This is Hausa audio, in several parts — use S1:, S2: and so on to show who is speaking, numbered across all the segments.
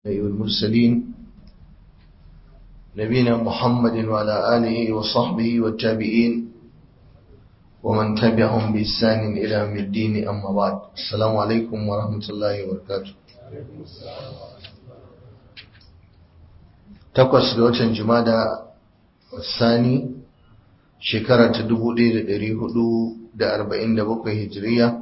S1: والمرسلين نبينا محمد وعلى آله وصحبه والتابعين ومن تبعهم بإحسان إلى يوم الدين أما بعد السلام عليكم ورحمة الله وبركاته takwas ga watan Jumada Sani shekara ta 1447 Hijiriya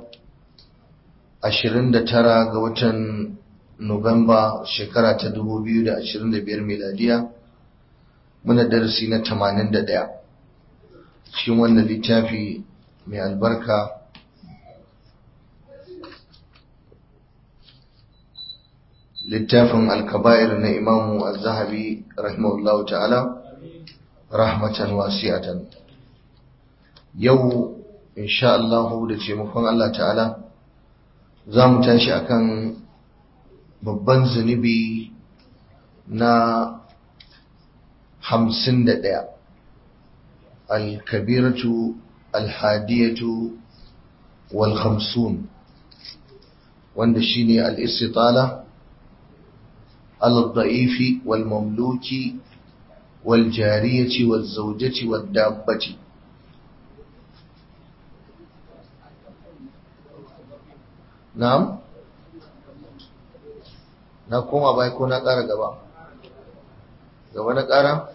S1: 29 ga watan Nuwamba shekara ta 2025 miladiya muna darasi na 81 cikin wannan littafi mai albarka littafin al-kaba'ir na Imamu Az-Zahabi rahimahullahu ta'ala rahmatan wasi'atan. Yau insha Allah da taimakon Allah ta'ala za mu tashi akan babban zunubi na 51 al-kabiratu al-hadiyatu wal khamsun wanda shine al-istitala al-dha'ifi wal mamluki wal jariyati wal zawjati wad dabbati. Na'am na koma bai ko na ƙara gaba na ƙara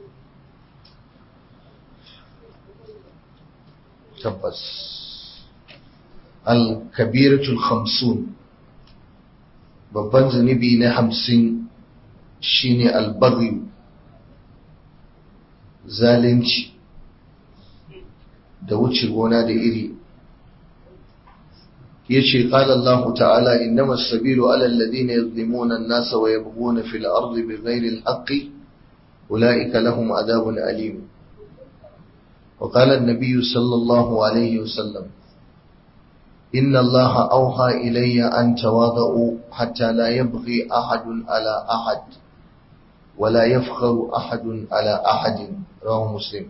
S1: tabbas al-kabiratul khamsun babban zunubi na 50 shine al-baghy zalunci da wuce gona da iri yace qala Allah ta'ala innamas sabilu 'ala alladhina yadhlimuna an-nasa wa yabghuna fil ardi bighayri al-haqqi ulaika lahum 'adabun alim. وقال النبي صلى الله عليه وسلم إن الله أوحى إلي أن تواضعوا حتى لا يبغي أحد على أحد ولا يفخر أحد على أحد رواه مسلم.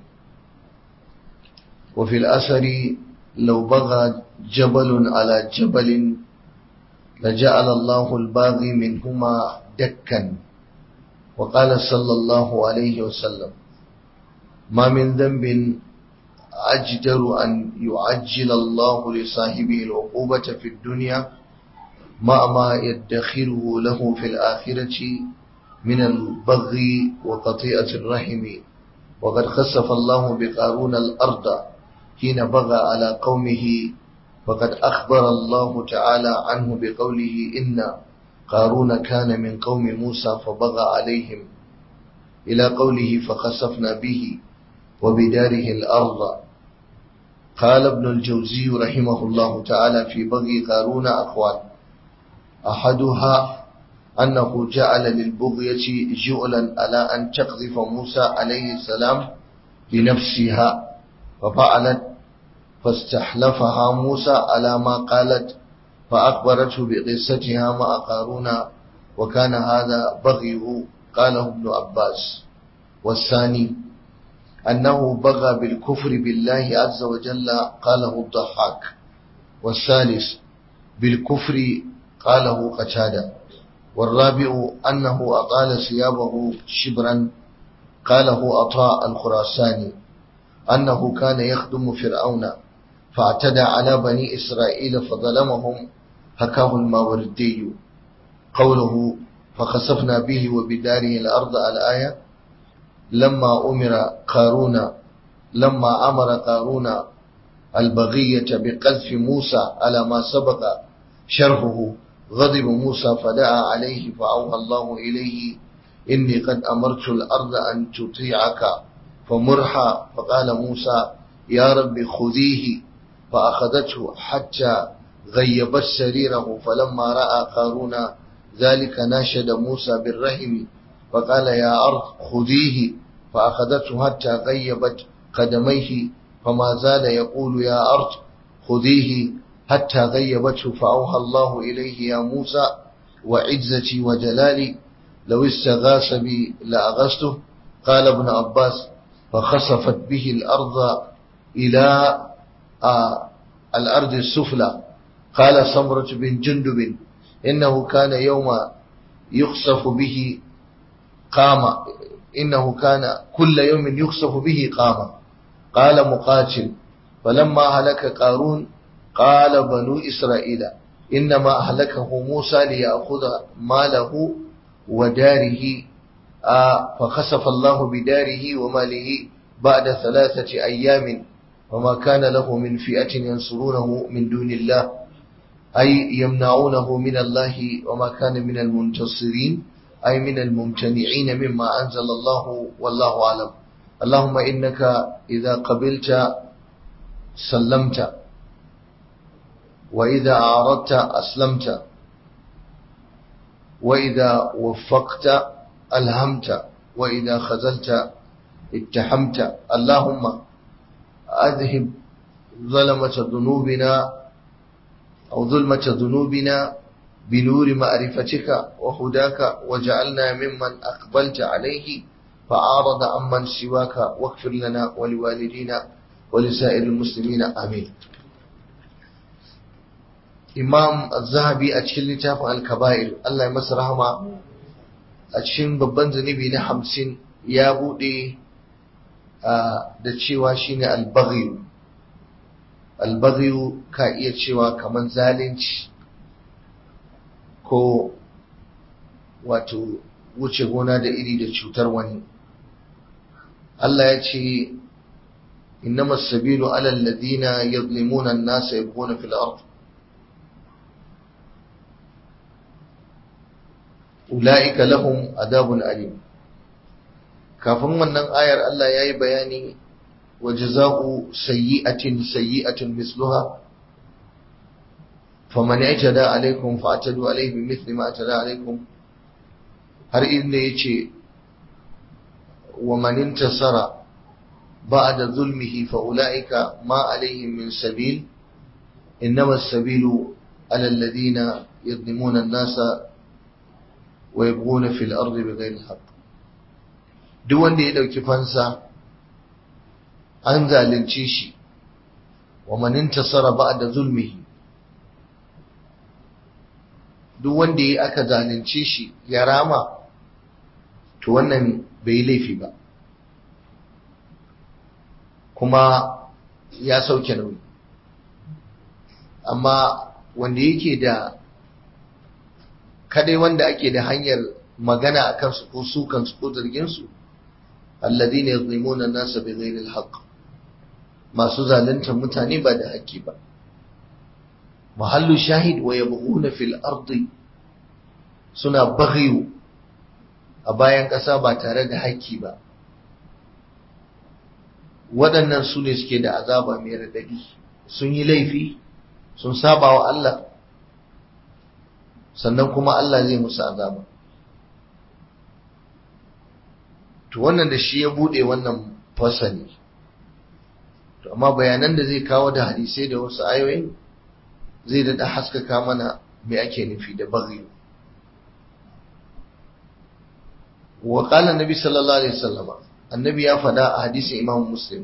S1: وفي الأثر لو بغى جبل على جبل لجعل الله الباغي منهما دكا. وقال صلى الله عليه وسلم ما من ذنب أجدر أن يعجل الله لصاحبه العقوبة في الدنيا مع ما يدخره له في الآخرة من البغي وقطيعة الرحم. وقد خسف الله بقارون الأرض حين بغى على قومه فقد أخبر الله تعالى عنه بقوله إن قارون كان من قوم موسى فبغى عليهم إلى قوله فخسفنا به وبداره الأرض. قال ابن الجوزي رحمه الله تعالى في بغي قارون أقوال أحدها أنه جعل للبغية جعلا على أن تقذف موسى عليه السلام لنفسها ففعلت فاستحلفها موسى على ما قالت فأخبرته بقصتها مع قارون وكان هذا بغيه قاله ابن عباس. والثاني أنه بغى بالكفر بالله عز وجل قاله الضحاك. والثالث بالكفر قاله قتادة. والرابع أنه أطال ثيابه شبرا قاله عطاء الخراساني. أنه كان يخدم فرعون فاعتدى على بني إسرائيل فظلمهم حكاه الماوردي. قوله فخسفنا به وبداره الأرض الآية لما أمر قارون البغية بقذف موسى على ما سبق شرحه غضب موسى فدعا عليه فأوحى الله إليه إني قد أمرت الأرض أن تطيعك فمرها فقال موسى يا رب خذيه فأخذته حتى غيبت سريره فلما رأى قارون ذلك ناشد موسى بالرحم فقال يا أرض خذيه فأخذته حتى غيبت قدميه فما زال يقول يا أرض خذيه حتى غيبته فأوحى الله إليه يا موسى وعزتي وجلالي لو استغاث بي لأغثته. قال ابن عباس فخسفت به الأرض إلى الأرض السفلى. قال سمرة بن جندب إنه كان يوم يخسف به قام إنه كان كل يوم يخسف به قام. قال مقاتل فلما هلك قارون قال بنو إسرائيل إنما أهلكه موسى ليأخذ ماله وداره فخسف الله بداره وماله بعد 3 أيام وما كان له من فئة ينصرونه من دون الله أي يمنعونه من الله وما كان من المنتصرين أي من الممتنعين مما أنزل الله والله أعلم. اللهم إنك إذا قبلت سلمت وإذا أعرضت أسلمت وإذا وفقت ألهمت وإذا خذلت اتحمت. اللهم أذهب ظلمة ذنوبنا بنور معرفتك وهداك وجعلنا ممن أقبلت عليه فأعرض عمن سواك واغفر لنا ولوالدينا ولسائر المسلمين آمين. Imam Az-Zahabi a cikin littafin Al-Kaba'ir Allah ya masa rahama a cikin babban zunubi na 50 ya bude da cewa shine al-baghy. Al-baghy ka iya cewa kaman zalunci ko wato wuce gona da iri da cutar wani. Allah ya ce innamas sabilu alal ladina yadhlimuna an-nasa yabghuna fil ard ulaika lahum adabun alim. Kafin wannan ayar Allah yayi bayani wa jazaa'u sayyi'atin misluha faman i'tada alaykum fa'tadu alayhi bimithli ma atada alaykum, har inda yace wa man intasara ba'da zulmihi fa ulaika ma alayhim min sabil innama as-sabilu ala alladhina yadhlimuna an-nasa wa yabghuna fil ardi bighayri haqq. Duk wanda ya dauki fansa an zalunce shi, wa man intasara ba'da zulmihi, duk wanda ya aka zalunce shi ya rama, to wannan bai yi laifi ba kuma ya sauke nauyi. Amma wanda yake da kadai wanda ake da hanyar magana a kansu ko su kansu ko zarginsu, alladhina yadhlimuna an-nasa bighayri al-haqq, masu zaluntar mutane ba da haƙƙi ba. Mahallu shahid wa yabghuna fil ardi, suna baghiyu a bayan ƙasa ba tare da haƙƙi ba. Waɗannan su ne suke da azaba mai radadi. Sun yi laifi, sun saba wa Allah, sannan kuma Allah zai musu azaba. To wannan da shi ya bude wannan fasali. To amma bayanan da zai kawo da hadisai da wasu ayoyin zai daɗa haskaka mana me ake nufi da baghi. Wa qala annabi sallallahu alaihi wasallam, annabi ya faɗa a hadisin Imam Muslim,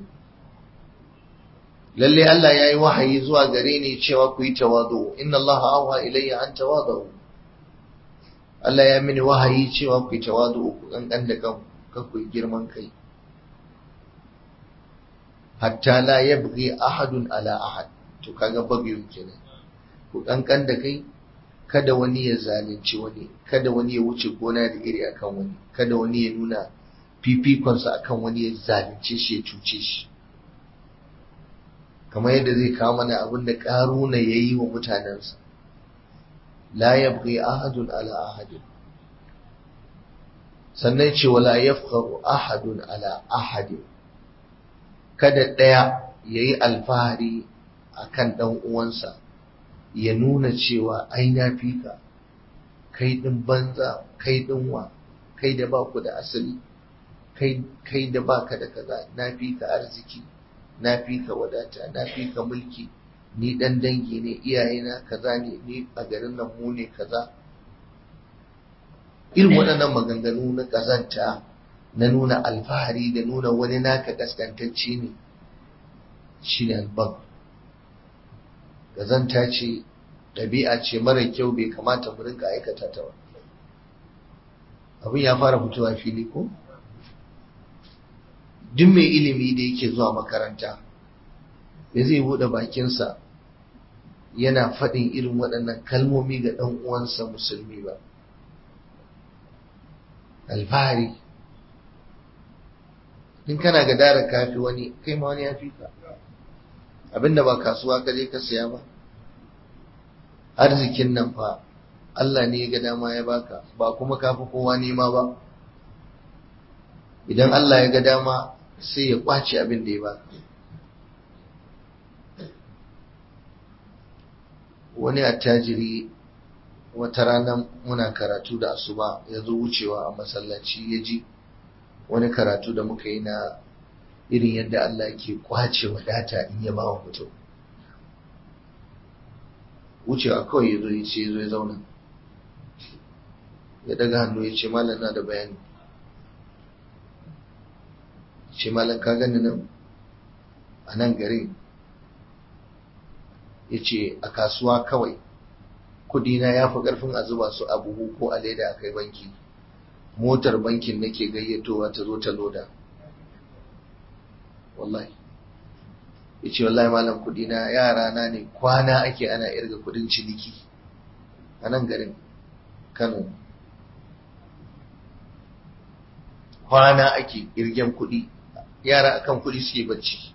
S1: lalle Allah ya yi wahayi zuwa gare ni cewa ku yi tawadu, inna Allah awha ilayya an tawadu. Allah ya mini wahayi cewa ku yi tawadu, ku kankan da kanku, ku yi girman kai, hatta la yabghi ahadun ala ahad. To kaga bagiyun kenan, ku kankan da kai, kada wani ya zalunci wani, kada wani ya wuce gona da iri akan wani, kada wani ya nuna fifikonsa akan wani ya zalunce shi ya cuce shi, kamar yadda zai kawo mana abin da Karuna ya yi wa mutanensa. La yabghi ahadun ala ahadin, sannan ce wala yafkharu ahadun ala ahadin, kada ɗaya ya yi alfahari akan ɗan uwansa, ya nuna cewa ai na fi ka, kai ɗin banza, kai ɗin wa, kai da ba ku da asali, kai da ba ka da kaza, na fi ka arziki, na fi ka wadata, na fi ka mulki, ni ɗan dangi ne, iyayena kaza ne, ni a garin nan mu ne kaza. Irin waɗannan maganganu na ƙazanta, na nuna alfahari da nuna wani naka ƙasƙantacce ne, shi ne albag. Ƙazanta ce, ɗabi'a ce mara kyau, bai kamata mu rinka aikata ta ba. abin ya fara fitowa fili ko? Duk mai ilimi da yake zuwa makaranta da zai buɗe bakinsa yana faɗin irin waɗannan kalmomi ga ɗan uwansa musulmi ba. Alfahari, in kana ga dara kafi wani, kai ma wani ya fi ka. Abinda ba kasuwa ka je ka siya ba. Arzikin nan fa Allah ne ya ga dama ya baka, ba kuma kafi kowa nema ba. Idan Allah ya ga dama sai ya kwace abin da ya baka. Wani attajiri wata rana muna karatu da asuba ya zo wucewa a masallaci ya ji wani karatu da muka yi na irin yadda Allah ke kwace wadata in ya bawa mutum. Wucewa kawai ya zo ya ce ya zauna, ya daga hannu ya ce malam na da bayani. Ce malam ka gani nan a nan garin, ya ce a kasuwa kawai kudina ya fi ƙarfin a zuba su a buhu ko a leda a kai banki, motar bankin nake gayyatowa ta zo ta loda. Wallahi ya ce wallahi malam kudina yara na ne kwana ake ana irga kudin ciniki a nan garin Kano, kwana ake irgen kudi, yara akan kudi suke bacci.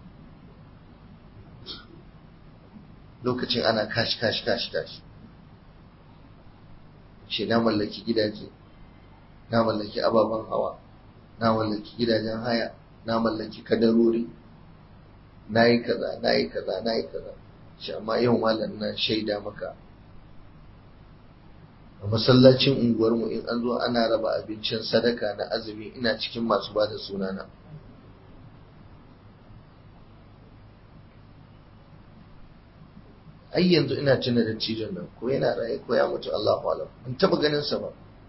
S1: Lokacin ana kashi ce na mallaki gidaje, na mallaki ababen hawa, na mallaki gidajen haya, na mallaki kadarori, na yi kaza. Shi amma yau malam na shaida maka a masallacin unguwarmu in an zo ana raba abincin sadaka na azumi ina cikin masu ba da sunana. Ai yanzu ina tuna da cijon nan ko yana raye ko ya mutu Allahu alam, ban taba ganin sa ba.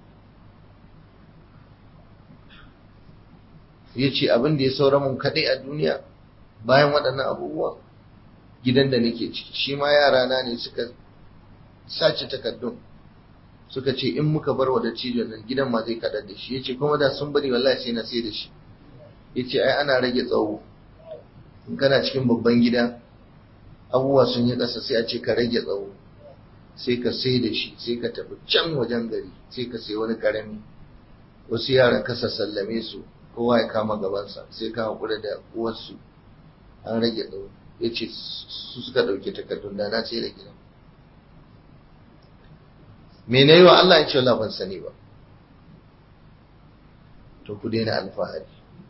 S1: Yace abin da ya saura mun kadai a duniya bayan waɗannan abubuwa gidan da nake ciki, shi ma yara na ne suka sace takardun suka ce in muka bar wa da cijon nan gidan ma zai kadar da shi. Yace kuma da sun bari wallahi sai na sai da shi. Yace ai ana rage tsawo in kana cikin babban gida abubuwa sun yi ƙasa sai a ce ka rage tsawo, sai ka sai da shi, sai ka tafi can wajen gari, sai ka sai wani ƙarami, wasu yaran ka sallame su kowa ya kama gabansa, sai ka haƙura da uwarsu an rage tsawo. Ya ce su suka ɗauki takardun da na sai da gidan. Me na yi wa Allah? Ya ce Allah ban sani ba. To ku daina alfahari.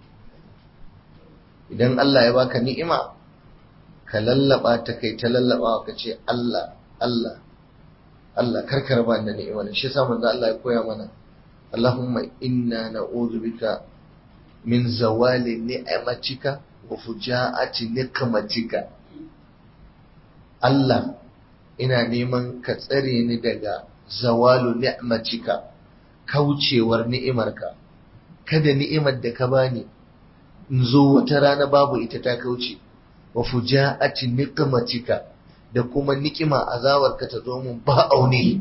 S1: Idan Allah ya baka ni'ima ka lallaba ta kai ta lallaba ka ce Allah karkar ba da ni'imar. Shi yasa manzo Allah ya koya mana Allahumma inna na'udhu bika min zawali ni'matika wa fujaati nikmatika. Allah ina neman ka tsare ni daga zawalu ni'matika, kaucewar ni'imarka. Kada ni'imar da ka bani in zo wata rana babu ita ta kauce. Wa fujaati niqmatika, da kuma ni'ima azawarka ta zo mun ba aune.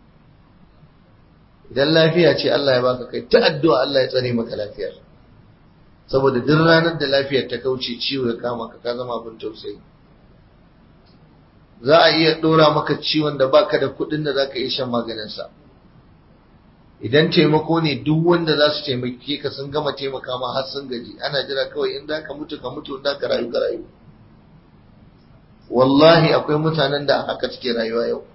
S1: Idan lafiya ce Allah ya baka kai ta addu'a Allah ya tsare maka lafiya, saboda duk ranar da lafiyar ta kauce ciwo ya kama ka zama abin tausayi. Za a iya dora maka ciwon da baka da kuɗin da zaka iya shan maganin sa. Idan taimako ne duk wanda za su taimake ka sun gama taimaka ma har sun gaji, ana jira kawai in za ka mutu ka mutu, in za ka rayu ka rayu. Wallahi akwai mutanen da haka suke rayuwa yau.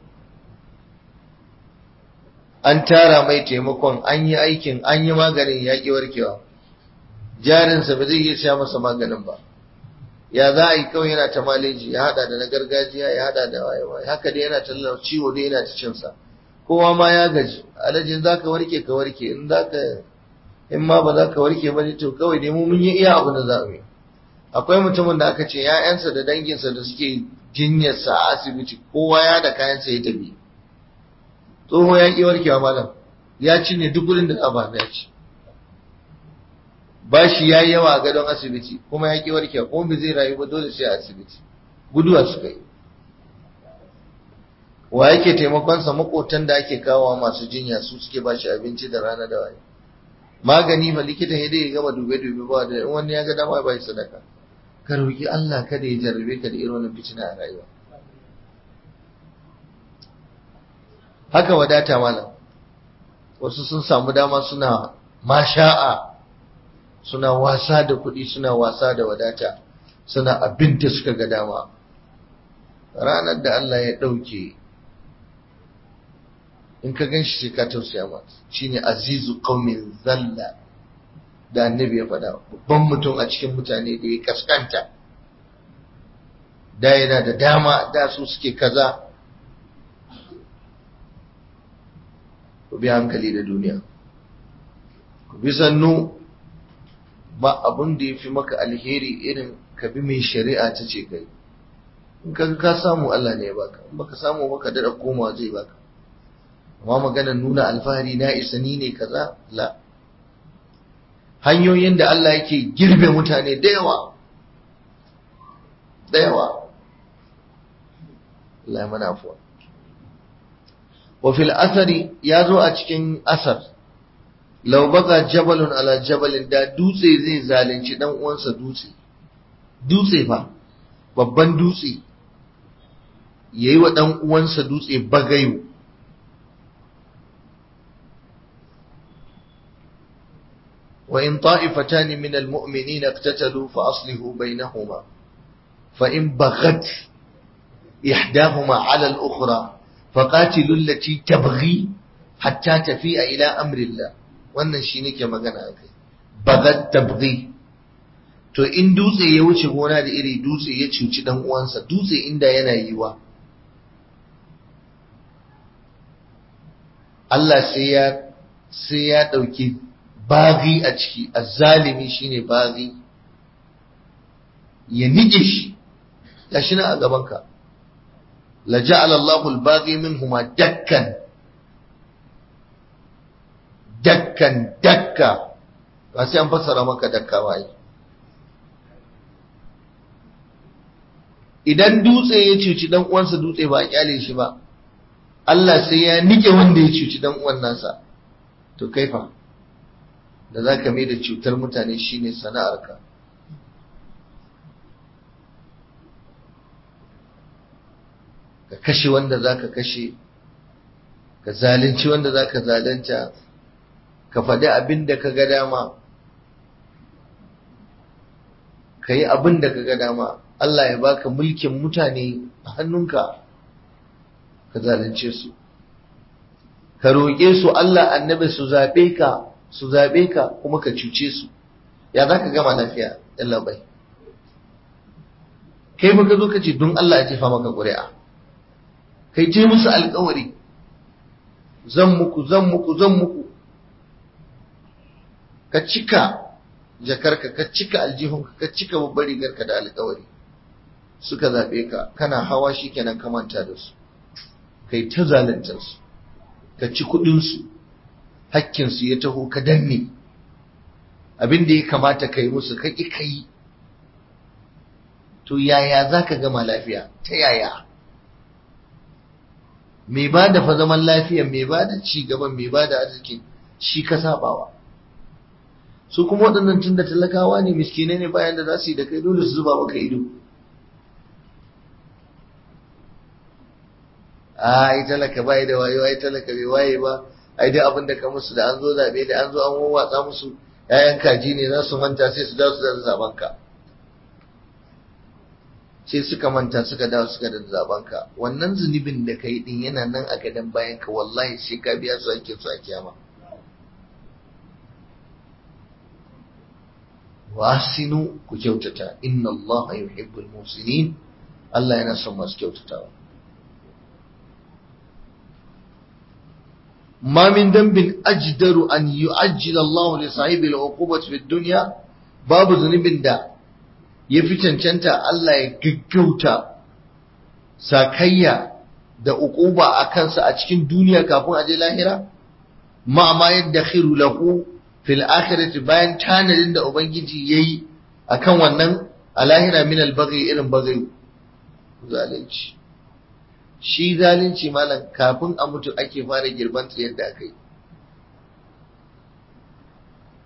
S1: An tara mai taimakon, an yi aikin, an yi maganin ya ƙi warkewa, jarinsa ba zai iya sha masa maganin ba. Ya za a yi kawai yana ta maleji, ya hada da na gargajiya, ya hada da wayewa, haka dai yana tallar ciwo dai yana ta cinsa. Kowa ma ya gaji, alajin za ka warke ka warke, in ma ba za ka warke ba ne to kawai dai mu mun yi iya abu da za mu yi. Akwai mutumin da aka ce ‘ya'yansa da danginsa da suke jinyarsa a asibiti kowa ya da kayansa ya tafi. Tsoho ya ƙi warkewa malam, ya cinye duk wurin da za ba ya ci. Bashi ya yi yawa a gadon asibiti kuma ya ƙi warkewa, kuma bai zai rayu ba, dole sai a asibiti. Guduwa suka yi. Wa yake taimakonsa? Maƙotan da ake kawowa masu jinya su suke bashi abinci da rana da waye. magani fa likita ya dai gama dube-dube ba da wani ya ga dama bai sadaka. Ka roki Allah kada ya jarrabe ka da irin wannan fitina a rayuwa. Haka wadata malam, wasu sun samu dama suna masha'a, suna wasa da kuɗi, suna wasa da wadata, suna abin da suka ga dama. Ranar da Allah ya ɗauke, in ka gan shi sai ka tausaya masa, shine azizu qaumin zalla da annabi ya faɗa, babban mutum a cikin mutane da ya kaskanta, da yana da dama, da su suke kaza. Ku bi hankali da duniya, ku bi sannu, ba abun da ya fi maka alheri irin ka bi mai shari'a ta ce kai. In ka samu Allah ne ya baka, in baka samu baka dada komawa zai baka. Amma maganar nuna alfahari na isa ni ne kaza la. Hanyoyin da Allah yake girbe mutane da yawa, da yawa. Allah ya mana afuwa. Wa fil asari ya zo a cikin asar, law baga jabalun ala jabalin, da dutse zai zalunci dan uwansa dutse. Dutse fa, babban dutse yayi wa dan uwansa dutse bagayu. Wa in ta'ifatan min almu'minina iqtatalu fa aslihu bainahuma fa in baghat ihdahuma 'ala al-ukhra faqatilu allati tabghi hatta tafi'a ila amri Allah. Wannan shi nake magana akai, baghat tabghi. To in dutse ya wuce gona da iri, dutse ya cuci dan uwansa, dutse inda yana yiwa, Allah sai ya dauki baghi a ciki, azzalimi shine baghi, ya nige shi. Gashi na a gabanka, la ja'ala Allahu al-baghi minhuma dakkan dakka, ba sai an fassara maka dakka ba. Idan dutse ya cuci dan uwansa dutse ba a kyale shi ba, Allah sai ya nike wanda ya cuci dan uwan nasa. To kaifa da zaka mai da cutar mutane shine sana'arka. Ka kashe wanda zaka kashe, ka zalunci wanda zaka zalunta, ka faɗi abin da ka ga dama, ka yi abin da ka ga dama. Allah ya baka mulkin mutane a hannunka, ka zalunce su, ka roƙe su Allah annabi su zaɓe ka kuma ka cuce su. Ya za ka gama lafiya yalla bai? Kai baka zo ka ce don Allah ya jefa maka ƙuri'a, kai ce musu alƙawari, zan muku, ka cika jakarka, ka cika aljihunka, ka cika babbar rigarka da alƙawari. Suka zaɓe ka, kana hawa shi kenan ka manta da su, kai ta zaluntar su, ka ci kuɗinsu, hakkinsu ya taho ka danne. Abin da ya kamata ka yi musu ka ƙi ka yi. To yaya za ka gama lafiya? Ta yaya? Mai ba da fa zaman lafiya, mai ba da ci gaban, mai ba da arziki, shi ka sabawa. Su kuma waɗannan tun da talakawa ne, miskinai ne, bayan da za su yi da kai, dole su zuba maka ido. Ai talaka bai da wayo, ai talaka bai waye ba, ai duk abin da ka musu da an zo zabe, da an zo an wawwatsa musu ƴaƴan kaji ne, za su manta sai su dawo su da zaben ka. Sai suka manta suka dawo suka da zaben ka. Wannan zunubin da kai din yana nan a gadan bayan ka, wallahi sai ka biya su ake su a kiyama. Wasinu, ku kyautata, inna Allah yuhibbul muhsinin, Allah yana son masu kyautatawa. ما من ذنب أجدر أن يعجل الله لصاحب العقوبة في الدنيا. باب ذنب دا يفي cancanta Allah ya gaggauta sakayya da uquba a kansa a cikin duniya kafin a je lahira, ma yadakhiru lahu fil akhirati, bayan tanadin da ubangiji yayi akan wannan a lahira, min al-baghi, irin baghi, zalunci. Shi zalunci malam kafin a mutu ake fara girban yadda aka yi.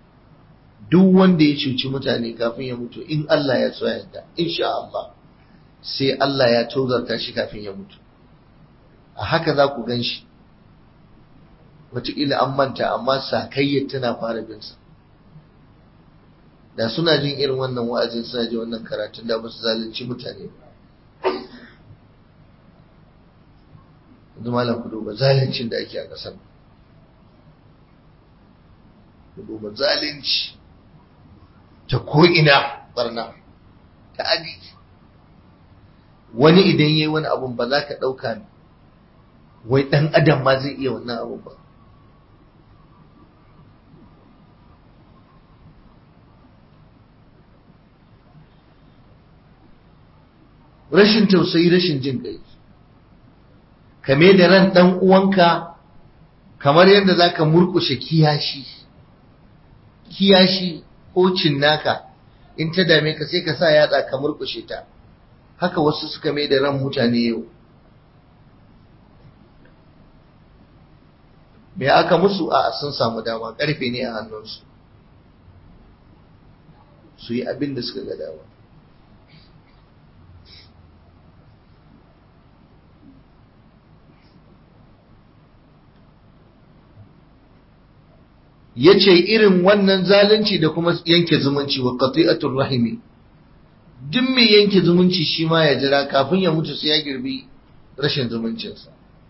S1: duk wanda ya cuci mutane kafin ya mutu in Allah ya so yadda insha Allah sai Allah ya tozarta shi kafin ya mutu. A haka za ku gan shi wataƙila an manta amma sakayyar tana fara binsa. Da suna jin irin wannan wa'azin suna jin wannan karatun da musu zalunci mutane ba. Yanzu malam ku duba zaluncin da ake a ƙasar. Ku duba zalunci ta ko'ina barna ta adi. Wani idan yayi wani abun ba za ka ɗauka wai ɗan adam ma zai iya wannan abun ba. Rashin tausayi, rashin jin ƙai, kame da ran ɗan uwanka kamar yadda za ka murƙushe kiyashi ko cinnaka in ta dame ka sai ka sa yatsa ka murƙushe ta. Haka wasu suka mai da ran mutane yau. Me aka musu? A sun samu dama, ƙarfe ne a hannunsu su yi abin da suka ga dama. Yace irin wannan zalunci da kuma yanke zumunci wa qati'atur rahimi, duk mai yanke zumunci shi ma ya jira kafin ya mutu sai ya girbi rashin zumuncinsa.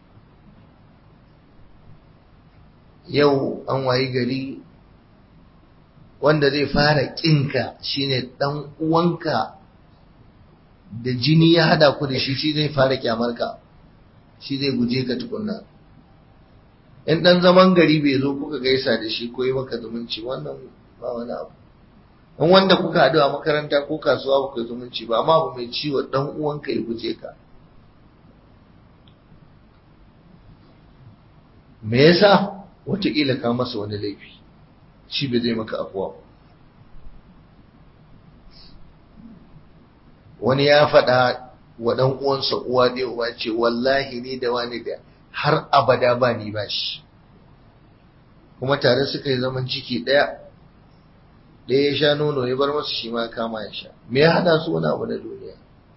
S1: Yau an wayi gari wanda zai fara ƙinka shine ɗan uwanka da jini ya hada ku da shi zai fara kyamarka, shi zai guje ka tukunna. In ɗan zaman gari bai zo kuka gaisa da shi ko yi maka zumunci, wannan ba wani abu. In wanda kuka haɗu a makaranta ko kasuwa ba ku yi zumunci ba, amma abu mai ciwo ɗan uwanka ya guje ka. Me yasa? Wataƙila ka masa wani laifi, shi bai zai maka afuwa. Wani ya faɗa wa ɗan uwansa uwa ɗaya uba ce, wallahi ni da wani da har abada ba ni ba shi. Kuma tare suka yi zaman ciki ɗaya ya sha nono ya bar masa shi ma kama ya sha. Me ya haɗa su wani abu na duniya?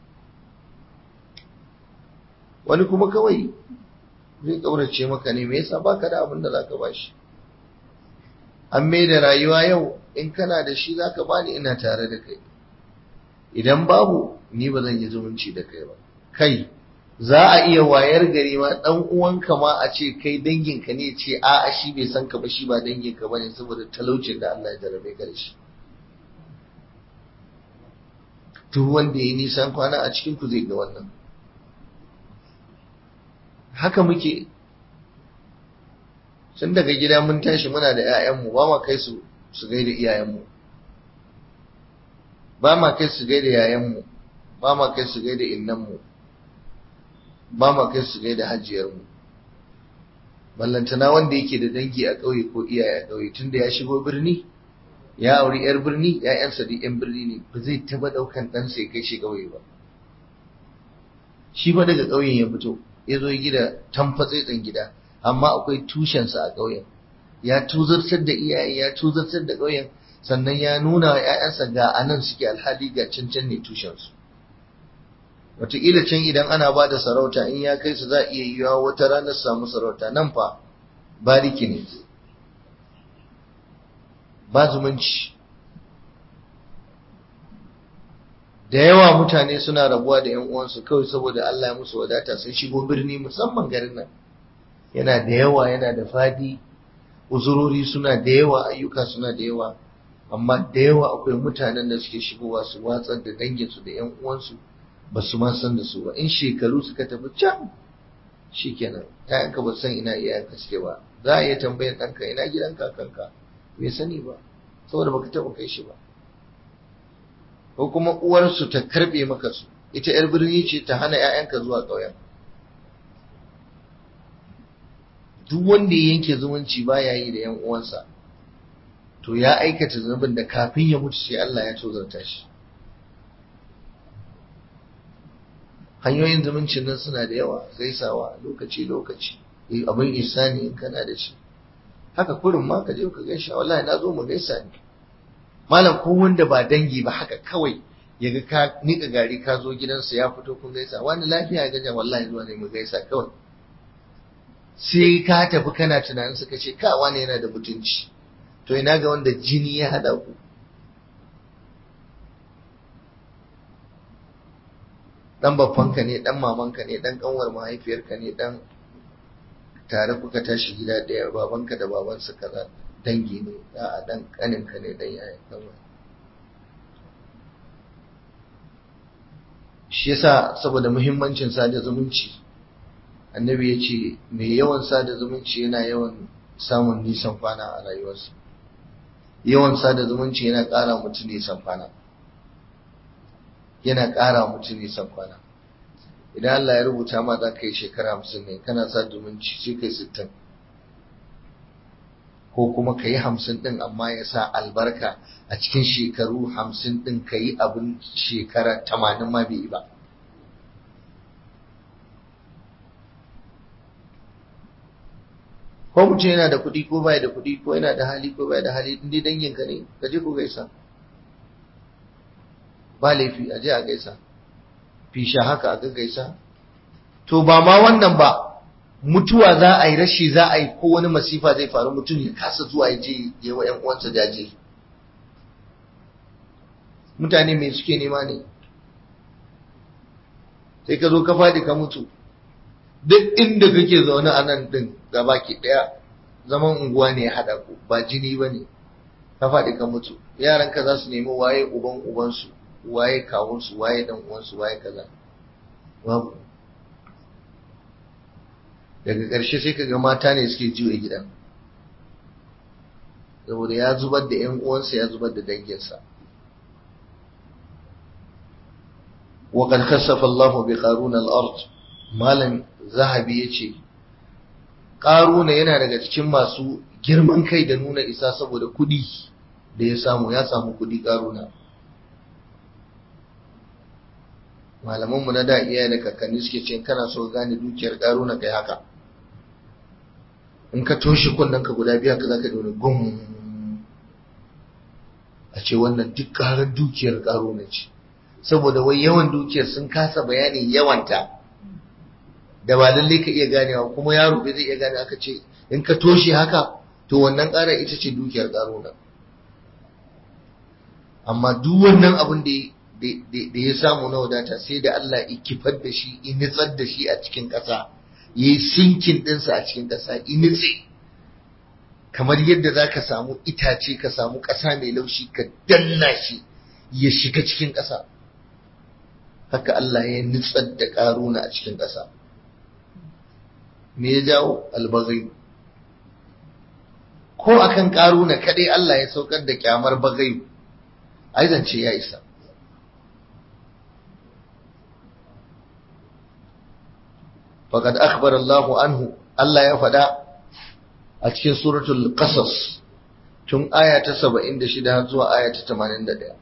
S1: Wani kuma kawai zai ƙaurace maka ne, me yasa baka da abin da zaka bashi? An mai da rayuwa yau in kana da shi zaka bani ina tare da kai, idan babu ni ba zan yi zumunci da kai ba. Kai za a iya wayar gari ma dan uwanka ma a ce kai danginka ne, ce a shi bai san ka ba, shi ba danginka bane saboda talaucin da Allah ya jarabe ka da shi. Duk wanda ya nisan kwana a cikin ku zai ga wannan. Haka muke, tun daga gida mun tashi muna da 'ya'yanmu ba ma kai su gaida iyayenmu, ba ma kai su gaida yayanmu, ba ma kai su gaida innanmu, ba ma kai su gaida hajiyarmu. Ballantana wanda yake da dangi a ƙauye ko iyaye a ƙauye, tunda ya shigo birni ya auri 'yar birni, 'ya'yansa duk 'yan birni ne, ba zai taɓa ɗaukan ɗansa ya kai shi ƙauye ba. Shi fa daga ƙauyen ya fito ya zo gida tamfatsetsen gida, amma akwai tushensa a ƙauyen. Ya tuzartar da iyaye, ya tuzartar da ƙauyen, sannan ya nuna wa ‘ya'yansa ga anan suke, alhali ga cancan ne tushensu. Wataƙila can idan ana ba da sarauta in ya kai su za a iya yiwa wata ranar samu sarauta, nan fa bariki ne, ba zumunci. Da yawa mutane suna rabuwa da 'yan uwansu kawai saboda Allah ya musu wadata sun shigo birni, musamman garin nan yana da yawa, yana da fadi, uzurori suna da yawa, ayyuka suna da yawa, amma da yawa akwai mutanen da suke shigowa su watsar da danginsu da 'yan uwansu, ba su ma san da su ba. In shekaru suka tafi can shikenan, ƴaƴanka ba san ina iyayenka suke ba. Za a iya tambayar ɗanka ina gidan kakanka, bai sani ba saboda baka taɓa kai shi ba. Ko kuma uwarsu ta karɓe maka su, ita 'yar birni ce, ta hana 'ya'yanka zuwa ƙauyen. Duk wanda ya yanke zumunci baya yi da 'yan uwansa, to ya aikata zunubin da kafin ya mutu sai Allah ya tozarta shi. Hanyoyin zumuncin nan suna da yawa, gaisawa lokaci-lokaci, abin ihsani in kana da shi. Haka kurin ma ka je ka gaisa, wallahi na zo mu gaisa ne, malam ko wanda ba dangi ba haka kawai ya ga ka nika gari ka zo gidansa ya fito kun gaisa wani lafiya ya gaja wallahi zuwa ne mu gaisa kawai sai ka tafi kana tunanin suka ce ka wani yana da mutunci to ina ga wanda jini ya hada ku dan babbanka ne dan mamanka ne dan kanwar mahaifiyarka ne dan tare kuka tashi gida daya babanka da babansa kaza dangi ne a dan kaninka ne dan yayin kanwar shi yasa saboda muhimmancin sada zumunci annabi ya ce mai yawan sada zumunci yana yawan samun nisan kwana a rayuwarsa yawan sada zumunci yana ƙara mutum nisan kwana yana ƙara mutum nisan kwana idan Allah ya rubuta ma za ka yi shekara 50 ne kana sada zumunci sai kai 60 ko kuma ka yi 50 ɗin amma ya sa albarka a cikin shekaru 50 ɗin ka yi abin shekara 80 ma bai yi ba ko mutum yana da kuɗi ko bai da kuɗi ko yana da hali ko bai da hali in dai danginka ne ka je ku gaisa ba laifi a je a gaisa fisha haka a gaisa to ba ma wannan ba mutuwa za a yi rashi za a yi ko wani masifa zai faru mutum ya kasa zuwa ya je ya wa ƴan uwansa jaje mutane me suke nema ne sai ka zo ka fadi ka mutu duk inda kake zaune a nan din gabaki daya zaman unguwa ne ya hada ku ba jini bane ka fadi ka mutu yaranka za su nemi waye uban ubansu waye kawunsu waye dan uwansu waye kaza babu daga ƙarshe sai kaga mata ne suke juye gidan saboda ya zubar da ƴan uwansa ya zubar da danginsa wa qad khasafa Allahu bi qaruna al-ard malam zahabi yace qaruna yana daga cikin masu girman kai da nuna isa saboda kudi da ya samu kudi qaruna malaman mu na da iyaye da kakanni suke ce kana so gane dukiyar qaruna kai haka in ka toshe kunnen ka guda biya ka zaka dole gum a ce wannan duk karar dukiyar qaruna ce saboda wai yawan dukiyar sun kasa bayanin yawanta da ba lalle ka iya ganewa kuma yaro bai zai iya gane aka ce in ka toshe haka to wannan ƙara ita ce dukiyar ƙaruna amma duk wannan abin da ya samu na wadata sai da Allah ya kifar da shi in nitsar da shi a cikin ƙasa yayi sinkin ɗinsa a cikin ƙasa in nitse kamar yadda za ka samu itace ka samu ƙasa mai laushi ka danna shi ya shiga cikin ƙasa haka Allah ya nitsar da ƙaruna a cikin ƙasa me ya jawo albagai ko akan ƙaruna kadai Allah ya saukar da kyamar bagai ai zance ya isa faqad akhbara Allahu anhu Allah ya faɗa a cikin suratul qasas tun aya ta 76 zuwa aya ta 81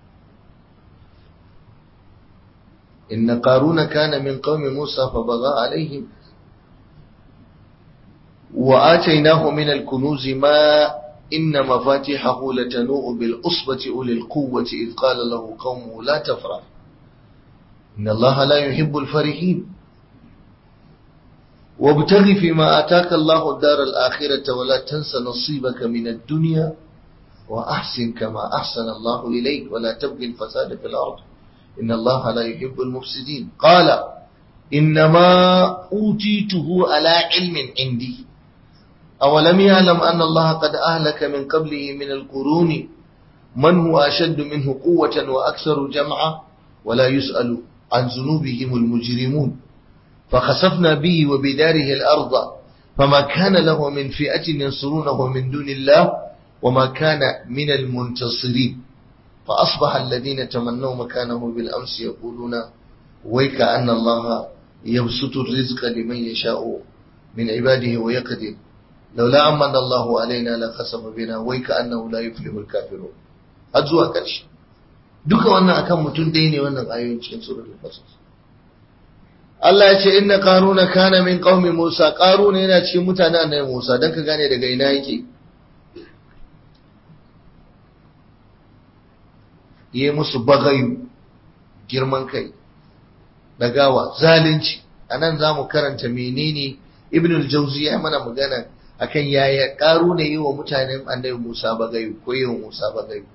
S1: inna qaruna kana min qaumi Musa fa baga alaihim وآتيناه من الكنوز ما إن مفاتحه لتنوء بالأصبة أولي القوة إذ قال له قومه لا تفرح إن الله لا يحب الفرحين وابتغ فيما آتاك الله الدار الآخرة ولا تنس نصيبك من الدنيا وأحسن كما أحسن الله إليك ولا تبغي الفساد في الأرض إن الله لا يحب المفسدين قال إنما أوتيته على علم عندي أولم يعلم أن الله قد أهلك من قبله من القرون من هو أشد منه قوة وأكثر جمعا ولا يسأل عن ذنوبهم المجرمون فخسفنا به وبداره الأرض فما كان له من فئة ينصرونه من دون الله وما كان من المنتصرين فأصبح الذين تمنوا مكانه بالأمس يقولون ويك أن الله يبسط الرزق لمن يشاء من عباده ويقدر لولا أمن الله علينا لخسف بنا ويكأنه لا يفلح الكافرون أجوا كرش duka wannan akan mutum dai ne wannan ayoyin cikin suratul qasas Allah ya ce inna qaruna kana min qaumi Musa qaruna yana cikin mutanen annabi Musa dan ka gane daga ina yake yi musu bagayu, girman kai, dagawa, zalunci. Anan zamu karanta menene Ibn al-Jawzi ya mana magana akan yaya Qaruna yi wa mutanen Annabi Musa bagayu ko yi wa Musa bagayu.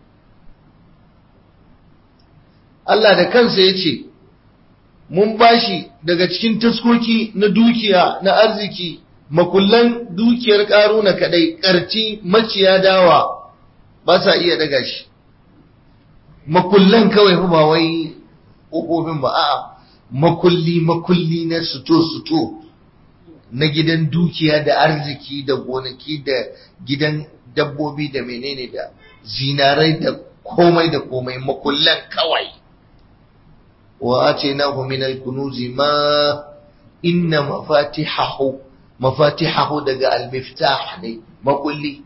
S1: Allah da kansa yace mun bashi daga cikin taskoki na dukiya na arziki, makullan dukiyar Qaruna kadai karci maciya dawa ba sa iya daga shi. Makullan kawai ba wai ƙofofin ba, a'a makulli na suto na gidan dukiya da arziki da gonaki da gidan dabbobi da menene da zinarai da komai da komai, makullan kawai. Wa atainahu min al-kunuzi ma inna mafatihahu daga al-miftah ne, makulli.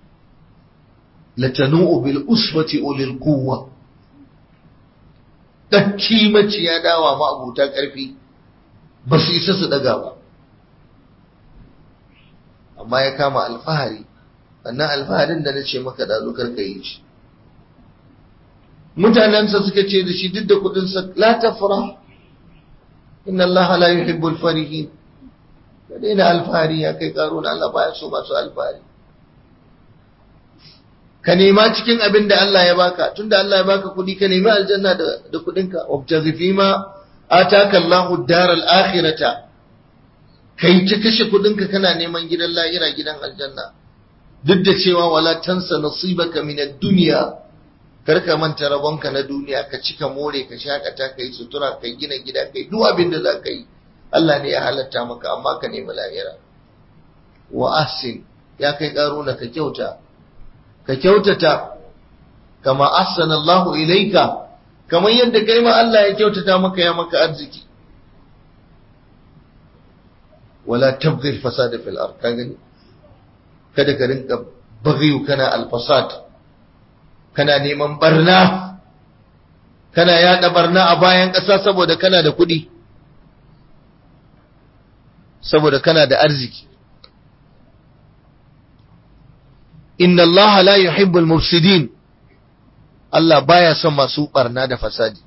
S1: Latanu bil usbati ulil quwwa, dacci maciya dawa ma abuta karfi ba su isa su daga ba. Amma ya kama alfahari, wannan alfaharin da nace maka da zukar ka yi shi. Mutanensa suka ce da shi duk da kudin sa, la tafra inna Allah la yuhibbul farihin. Ka daina alfahari ya kai Qaruna, Allah baya so masu alfahari. Ka nema cikin abin da Allah ya baka, tunda Allah ya baka kudi ka nemi aljanna da kudinka. Wabtaghi fima ataka Allahu ad-daral akhirata, kai ta kashe kudinka kana neman gidan lahira, gidan aljanna. Duk da cewa wala tansa nasibaka min ad-dunya, kar ka manta rabonka na duniya, ka cika more, ka shakata, kai sutura, kai gina gida, kai duk abin da zaka yi Allah ne ya halatta maka, amma ka nemi lahira. Wa ahsin, ya kai Qaruna ka kyauta, ka kyautata kama ahsana Allahu ilaika, kamar yadda kai ma Allah ya kyautata maka, ya maka arziki. Wala tabghi al-fasada fil ard, ka gani, kada ka rinka baghiyu, kana al-fasad, kana neman barna, kana yada barna a bayan ƙasa saboda kana da kuɗi, saboda kana da arziki. Inna Allah la yuhibbul mufsidin, Allah baya son masu barna da fasadi.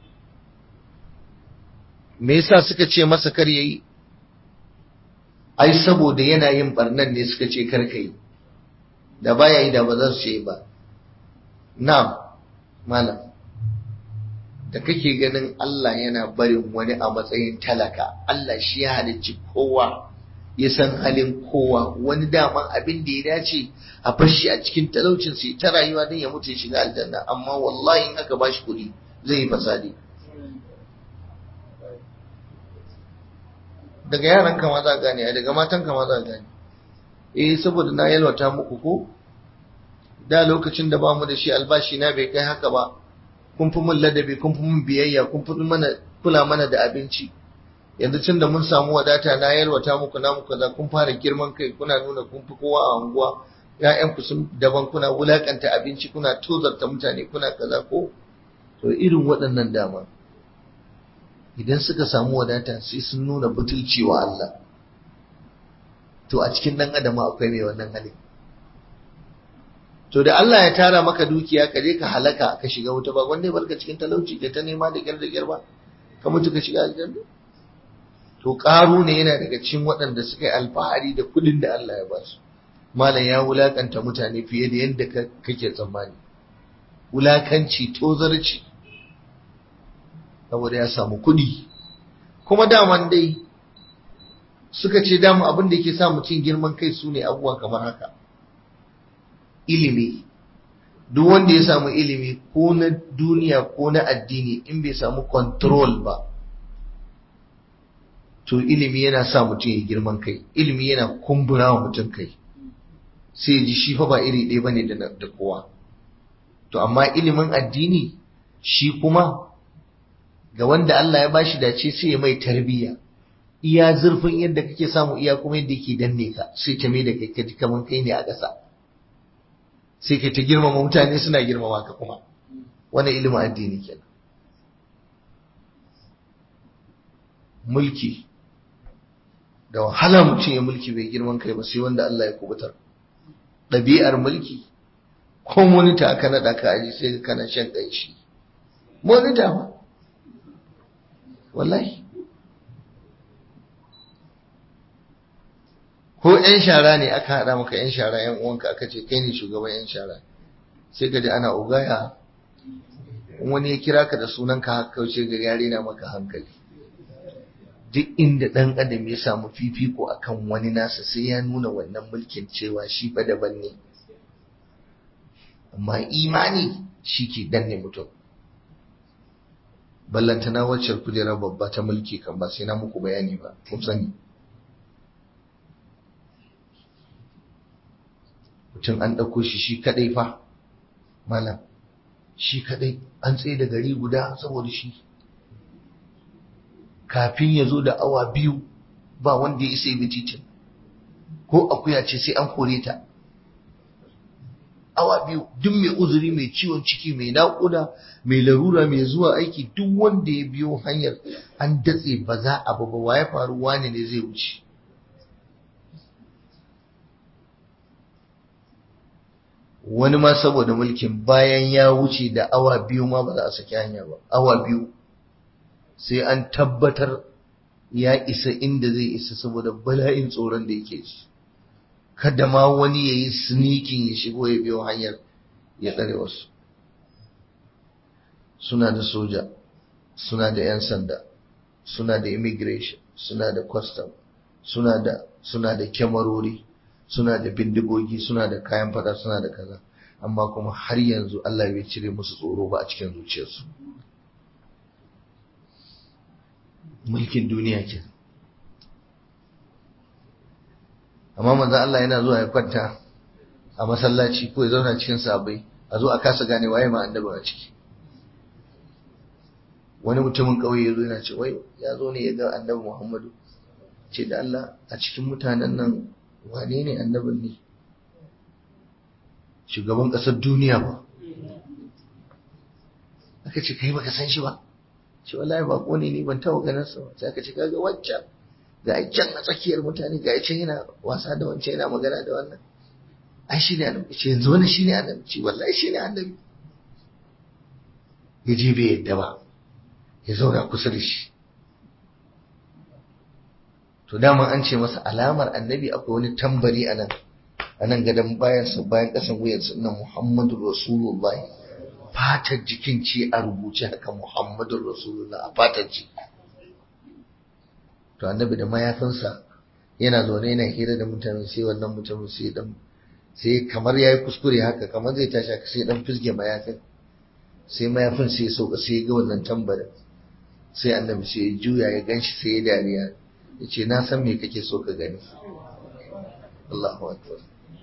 S1: Me yasa suka ce masa kar yayi? Ai saboda yana yin barnan ne suka ce kar kai, da baya yi da ba za su ce ba. Na'am malam, da kake ganin Allah yana barin wani a matsayin talaka, Allah shi ya halicci kowa, ya san halin kowa. Wani daman abin da ya dace a fashi a cikin talaucin sai ta rayuwa don ya mutu ya shiga aljanna, amma wallahi in aka bashi kuɗi zai yi fasadi. Daga yaran kama za gane, daga matan kama za gane. Saboda na yalwata muku ko da lokacin da bamu da shi albashi na bai kai haka ba, kun fi mun ladabi, kun fi mun biyayya, kun fi mana kula mana da abinci. Yanzu tun da mun samu wadata na yalwata muku na muku kaza, kun fara girman kai, kuna nuna kun fi kowa a unguwa, ƴaƴanku sun daban, kuna wulakanta abinci, kuna tozarta mutane, kuna kaza ko. To irin waɗannan dama idan suka samu wadata sai sun nuna butulci wa Allah. To a cikin dan adam akwai mai wannan hali. To da Allah ya tara maka dukiya ka je ka halaka ka shiga wuta, ba wanda ya barka cikin talauci ka ta nema da kyar ba ka mutu ka shiga aljanna. To Qaruna yana daga cikin waɗanda suka yi alfahari da kudin da Allah ya ba su. Malam ya wulakanta mutane fiye da yadda kake tsammani. Wulakanci, tozarci, saboda ya samu kudi. Kuma daman dai suka ce damu abin da yake sa mutum girman kai su ne abubuwa kamar haka. Ilimi, duk wanda ya samu ilimi ko na duniya ko na addini, in bai samu control ba, to ilimi yana sa mutum ya girman kai. Ilimi yana kumbura wa mutum kai, sai ji shi fa ba iri ɗaya bane da kowa. To amma ilimin addini shi kuma ga wanda Allah ya bashi dace sai ya mai tarbiyya, iya zurfin yadda kake samu, iya kuma yadda yake danne ka, sai ta mai da kai ka ji kaman kai ne a ƙasa, sai ka ta girmama mutane suna girmama ka. Kuma wannan ilimin addini kenan. Mulki, da wahala mutum ya mulki bai girman kai ba sai wanda Allah ya kubutar. Ɗabi'ar mulki, ko wani ta aka naɗa ka aji sai kana shan ƙanshi, monita ba wallahi. Ko 'yan shara ne aka haɗa maka 'yan shara 'yan uwanka aka ce kai ne shugaban 'yan shara, sai ka ji ana ugaya. Wani ya kira ka da sunanka haka kauce ga yare na maka hankali. Duk inda ɗan adam ya samu fifiko akan wani nasa sai ya nuna wannan mulkin cewa shi fa daban ne. Amma imani shi ke danne mutum. Ballantana wacce kujerar babba ta mulki kan ba sai na muku bayani ba, kun sani. Mutum an ɗauko shi kaɗai fa, malam, shi kaɗai an tsaye da gari guda saboda shi. Kafin ya zo da awa 2 ba wanda ya isa yi titin, ko akuya ce sai an kore ta. Awa 2 duk mai uzuri, mai ciwon ciki, mai naƙuda, mai larura, mai zuwa aiki, duk wanda ya biyo hanyar an datse ba za a ba wa ya faru wane ne zai wuce. Wani ma saboda mulkin bayan ya wuce da awa 2 ma ba za a saki hanya ba. Awa 2 sai an tabbatar ya isa inda zai isa saboda bala'in tsoron da yake ji. Kada ma wani ya yi sneaking ya shigo ya biyo hanyar ya tsare wasu. Suna da soja, suna da 'yan sanda, suna da immigration, suna da custom, suna da kyamarori, suna da bindigogi, suna da kayan fada, suna da kaza. Amma kuma har yanzu Allah bai cire musu tsoro ba a cikin zuciyarsu. Mulkin duniya ke. Amma manzo Allah yana zuwa ya kwanta a masallaci ko ya zauna cikin sahabbai, a zo a kasa gane waye ma annabi a ciki. Wani mutumin kauye ya zo yana ce wai ya zo ne ya ga annabi Muhammadu, ce da Allah a cikin mutanen nan wane ne annabin ne? Shugaban ƙasar duniya ba. Aka ce kai baka san shi ba? Ce wallahi bako ne ni ban taɓa ganin sa ba. Sai aka ce kaga wancan ga can a tsakiyar mutane, ga can yana wasa da wancan, yana magana da wannan. Ai shi ne annabi. Ce yanzu wannan shi ne annabi. Ce wallahi shi ne annabi. Ya je bai yadda ba, ya zauna kusa da shi. To dama an ce masa alamar annabi akwai wani tambari a nan gadon bayansa, bayan ƙasan wuyarsa nan Muhammadu Rasulullah. Fatar jikin ce a rubuce haka Muhammadu Rasulullah a fatar ce. To annabi da mayafinsa yana zaune yana hira da mutane, sai wannan mutumin sai kamar yayi kuskure haka, kamar zai tashi haka, sai dan fisge mayafin. Sai mayafin sai ya sauka, sai ya ga wannan tambarin. Sai annabi sai ya juya ya ganshi, sai ya dariya. Ya ce na san me kake so ka gani. Allahu akbar.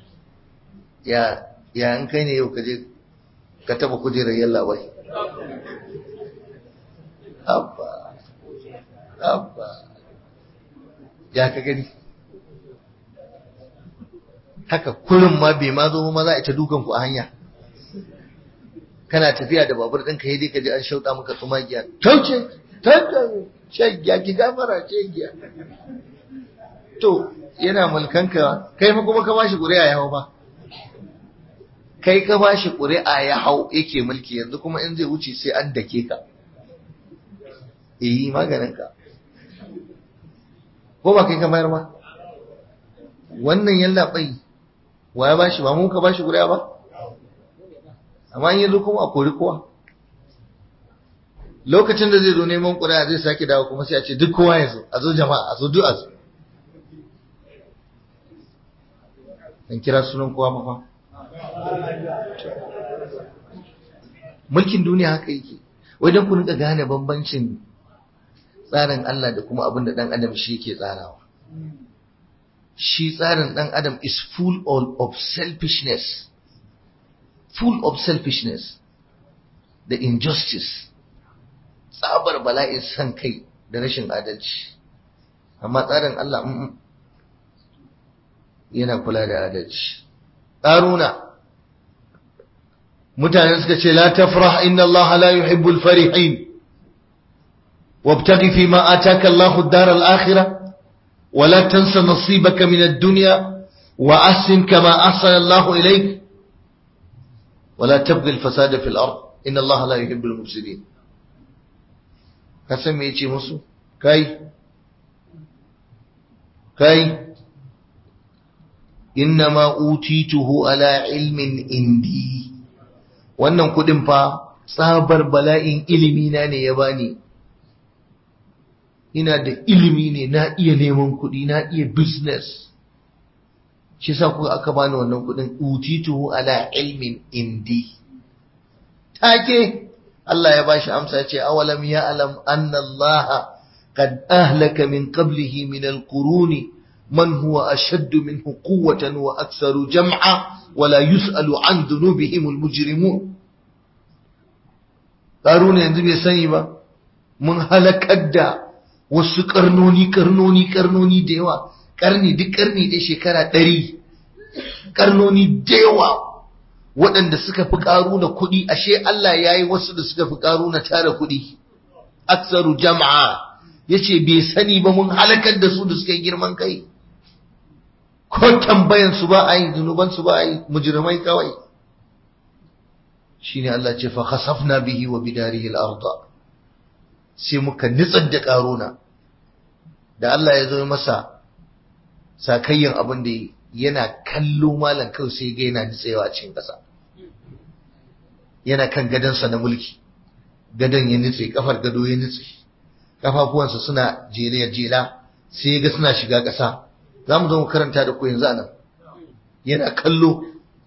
S1: Ya an kai ne yau kaje ka taba kujerar yalla bai. Abba. Ya ka gani. Haka kullum ma bai ma zo ma za a ita dukan ku a hanya. Kana tafiya da babur ɗinka sai dai ka ji an shauɗa maka tsumagiya. Tauce. Shaggiya ki gafara shaggiya. To yana mulkanka, kai ma kuma ka bashi ƙuri'a ya hau ba. Kai ka bashi ƙuri'a ya hau yake mulki, yanzu kuma in zai wuce sai an dake ka. Maganin ka. Ko ba kai ka bayar ba? Wannan yalla bai wa ya bashi, ba mu ka bashi ƙuri'a ba? Amma in yanzu kuma a kori kowa. Lokacin da zai zo neman ƙuri'a zai sake dawo kuma sai a ce duk kowa ya zo, a zo jama'a, a zo duk a zo. An kira sunan kowa ba fa. Mulkin duniya haka yake. Wai don ku rinka gane bambancin tsarin Allah da kuma abin da ɗan adam shi yake tsarawa. Shi tsarin ɗan adam is full of selfishness. Full of selfishness. Da injustice. Tsabar bala'in san kai da rashin adalci. Amma tsarin Allah yana kula da adalci. Ƙaruna, mutane suka ce la tafrah inna Allah la yuhibbul farihin wabtaghi fima ataka Allahu ad-dar al-akhirah wa la tansa nasibaka min ad-dunya wa ahsin kama ahsana Allahu ilayk wa la tabghi al-fasada fil ard inna Allah la yuhibbul mufsidin. ka san me yace musu? Kai innama utituhu ala ilmin indi, wannan kudin fa tsabar bala'in ilimi na ne ya bani, ina da ilimi ne, na iya neman kudi, na iya business, shi sa kuka aka bani wannan kudin. Utituhu ala ilmin indi, take Allah ya bashi amsa, ce awalam ya'lam anna Allah qad ahlaka min qablihi min al-quruni man huwa ashaddu minhu quwwatan wa aktharu jam'a wa la yus'alu an dhunubihim al-mujrimun. Qaruna yanzu bai sani ba mun halakar da wasu karnoni da yawa, duk karni da shekara 100, karnoni da yawa waɗanda suka fi Qaruna kuɗi. Ashe Allah yayi wasu da suka fi Qaruna tara kuɗi, aktharu jam'a, yace bai sani ba mun halakar da su da suka yi girman kai, ko tambayan su ba a yi, zunuban su ba a yi, mujrimai kawai. Shine Allah ce fa khasafna bihi wa bidarihi al-ardh, sai muka nitsar da Qaruna. Da Allah ya zo masa sakayyan abin da yana kallo malan kawai sai ga yana nitsewa a cikin ƙasa, yana kan gadansa na mulki, gadon ya nitse, kafar gado ya nitse, kafafuwansa suna jela sai ga suna shiga ƙasa. Za mu zo mu karanta da ku yanzu anan, yana kallo.